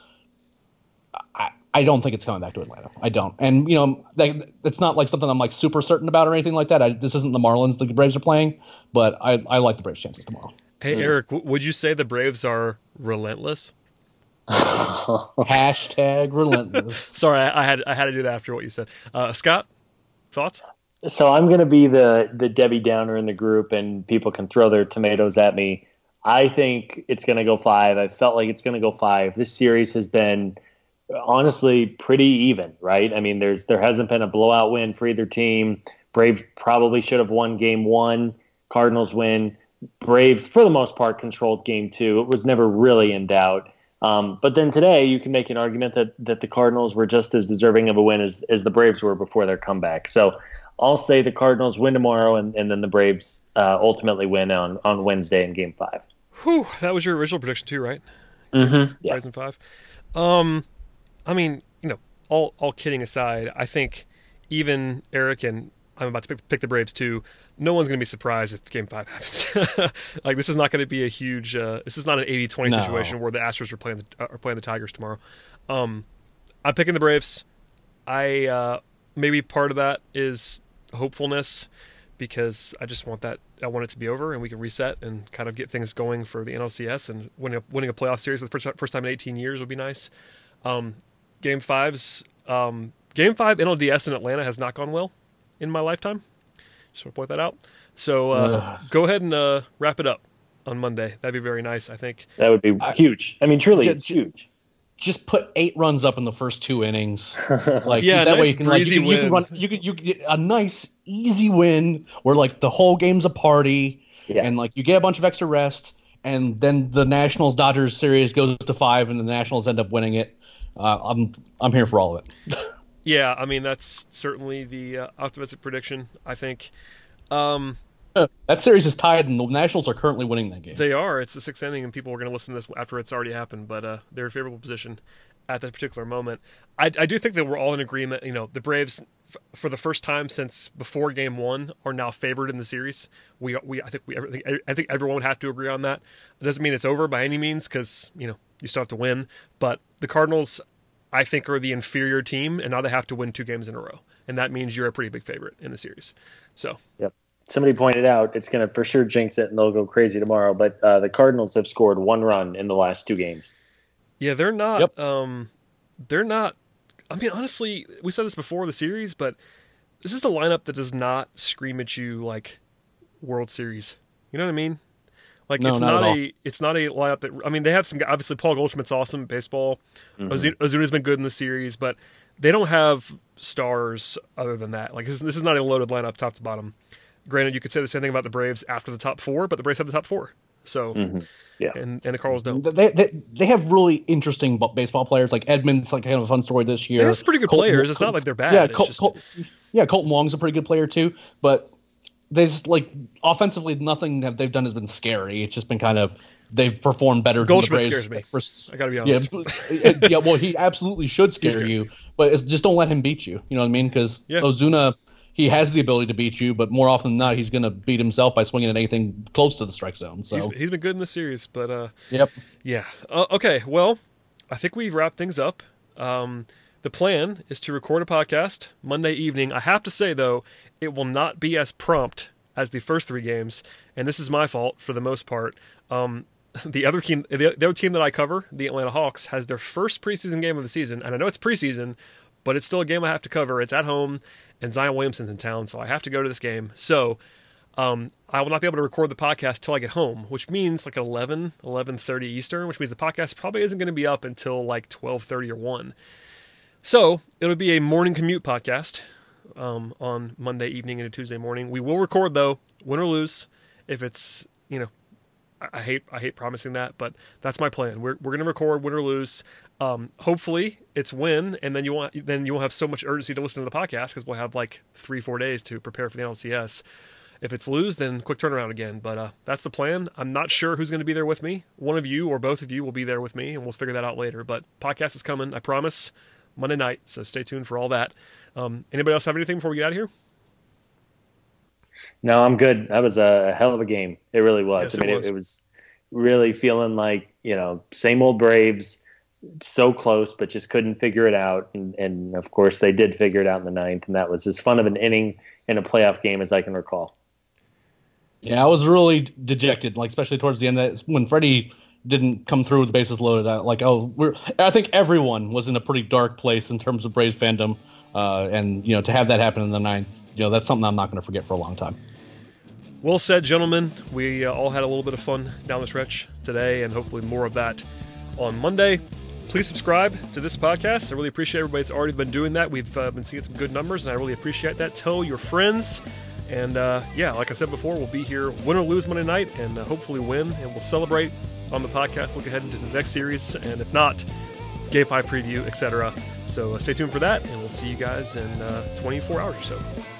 [SPEAKER 3] I don't think it's coming back to Atlanta. I don't. And, it's not like something I'm like super certain about or anything like that. This isn't the Marlins the Braves are playing, but I like the Braves' chances tomorrow.
[SPEAKER 1] Hey, Eric, would you say the Braves are relentless?
[SPEAKER 3] Hashtag relentless.
[SPEAKER 1] Sorry, I had to do that after what you said. Scott, thoughts?
[SPEAKER 2] So I'm going to be the Debbie Downer in the group, and people can throw their tomatoes at me. I think it's going to go 5. I felt like it's going to go 5. This series has been honestly pretty even, right? I mean, there hasn't been a blowout win for either team. Braves probably should have won game 1. Cardinals win. Braves, for the most part, controlled game 2. It was never really in doubt. But then today you can make an argument that the Cardinals were just as deserving of a win as the Braves were before their comeback. So I'll say the Cardinals win tomorrow and then the Braves ultimately win on Wednesday in Game 5.
[SPEAKER 1] Whew, that was your original prediction too, right?
[SPEAKER 2] Mm-hmm. Yeah.
[SPEAKER 1] Braves in 5. I mean, all kidding aside, I think even Eric and I'm about to pick the Braves too. No one's going to be surprised if Game 5 happens. Like this is not going to be a huge. This is not an 80-20 situation where the Astros are playing the Tigers tomorrow. I'm picking the Braves. Maybe part of that is hopefulness because I just want that. I want it to be over and we can reset and kind of get things going for the NLCS and winning a playoff series for the first time in 18 years would be nice. Game 5's Game 5 NLDS in Atlanta has not gone well in my lifetime. Just want to point that out. So go ahead and wrap it up on Monday. That'd be very nice, I think.
[SPEAKER 2] That would be huge. I mean, truly, it's huge.
[SPEAKER 3] Just put 8 runs up in the first 2 innings. Like
[SPEAKER 1] yeah,
[SPEAKER 3] that
[SPEAKER 1] nice
[SPEAKER 3] way you can
[SPEAKER 1] breezy
[SPEAKER 3] you can run. You could get a nice easy win where like the whole game's a party, and like you get a bunch of extra rest, and then the Nationals Dodgers series goes to 5, and the Nationals end up winning it. I'm here for all of it.
[SPEAKER 1] Yeah, I mean that's certainly the optimistic prediction. I think
[SPEAKER 3] that series is tied, and the Nationals are currently winning that game.
[SPEAKER 1] They are. It's the 6th inning, and people are going to listen to this after it's already happened. But they're in a favorable position at that particular moment. I do think that we're all in agreement. The Braves for the first time since before Game 1, are now favored in the series. I think everyone would have to agree on that. It doesn't mean it's over by any means, because you still have to win. But the Cardinals, I think, are the inferior team, and now they have to win 2 games in a row, and that means you're a pretty big favorite in the series. So,
[SPEAKER 2] yep. Somebody pointed out it's going to for sure jinx it, and they'll go crazy tomorrow. But the Cardinals have scored 1 run in the last 2 games.
[SPEAKER 1] Yeah, they're not.
[SPEAKER 3] Yep.
[SPEAKER 1] They're not. I mean, honestly, we said this before the series, but this is a lineup that does not scream at you like World Series. You know what I mean? Like,
[SPEAKER 3] no,
[SPEAKER 1] it's
[SPEAKER 3] not
[SPEAKER 1] not a lineup that. I mean, they have some. Obviously, Paul Goldschmidt's awesome at baseball.
[SPEAKER 2] Mm-hmm.
[SPEAKER 1] Ozuna's been good in the series, but they don't have stars other than that. Like, this is not a loaded lineup, top to bottom. Granted, you could say the same thing about the Braves after the top 4, but the Braves have the top 4. So,
[SPEAKER 2] yeah,
[SPEAKER 1] and the Cardinals don't.
[SPEAKER 3] They have really interesting baseball players. Like Edmonds, like kind of a fun story this year.
[SPEAKER 1] They have some pretty good players. It's not like they're bad.
[SPEAKER 3] Colton Wong's a pretty good player too. But they just like offensively, nothing that they've done has been scary. It's just been kind of they've performed better.
[SPEAKER 1] Goldschmidt scares me. I gotta be honest.
[SPEAKER 3] Yeah, well, he absolutely should scare you, but just don't let him beat you. You know what I mean? Because Ozuna. He has the ability to beat you, but more often than not, he's going to beat himself by swinging at anything close to the strike zone. So
[SPEAKER 1] he's been good in the series, but
[SPEAKER 3] yep,
[SPEAKER 1] yeah. Okay, well, I think we've wrapped things up. The plan is to record a podcast Monday evening. I have to say though, it will not be as prompt as the first 3 games, and this is my fault for the most part. The other team that I cover, the Atlanta Hawks, has their first preseason game of the season, and I know it's preseason, but it's still a game I have to cover. It's at home, and Zion Williamson's in town, so I have to go to this game. So I will not be able to record the podcast till I get home, which means like 11:30 Eastern, which means the podcast probably isn't going to be up until like 12:30 or 1. So it'll be a morning commute podcast on Monday evening into Tuesday morning. We will record, though, win or lose. If it's, I hate promising that, but that's my plan. We're going to record win or lose. Hopefully it's win, and then you won't have so much urgency to listen to the podcast because we'll have like 3-4 days to prepare for the NLCS. If it's lose, then quick turnaround again. But that's the plan. I'm not sure who's going to be there with me. One of you or both of you will be there with me, and we'll figure that out later. But podcast is coming, I promise, Monday night. So stay tuned for all that. Anybody else have anything before we get out of here?
[SPEAKER 2] No, I'm good. That was a hell of a game. It really was.
[SPEAKER 1] Yes,
[SPEAKER 2] it was really feeling like, same old Braves, so close, but just couldn't figure it out. And of course, they did figure it out in the 9th, and that was as fun of an inning in a playoff game as I can recall.
[SPEAKER 3] Yeah, I was really dejected, like especially towards the end. When Freddie didn't come through with the bases loaded. I think everyone was in a pretty dark place in terms of Braves fandom, and to have that happen in the 9th, that's something I'm not going to forget for a long time.
[SPEAKER 1] Well said, gentlemen. We all had a little bit of fun down the stretch today, and hopefully more of that on Monday. Please subscribe to this podcast. I really appreciate everybody that's already been doing that. We've been seeing some good numbers, and I really appreciate that. Tell your friends. And like I said before, we'll be here win or lose Monday night, and hopefully win, and we'll celebrate on the podcast, look ahead into the next series, and if not, Game 5 preview, etc. So stay tuned for that, and we'll see you guys in 24 hours or so.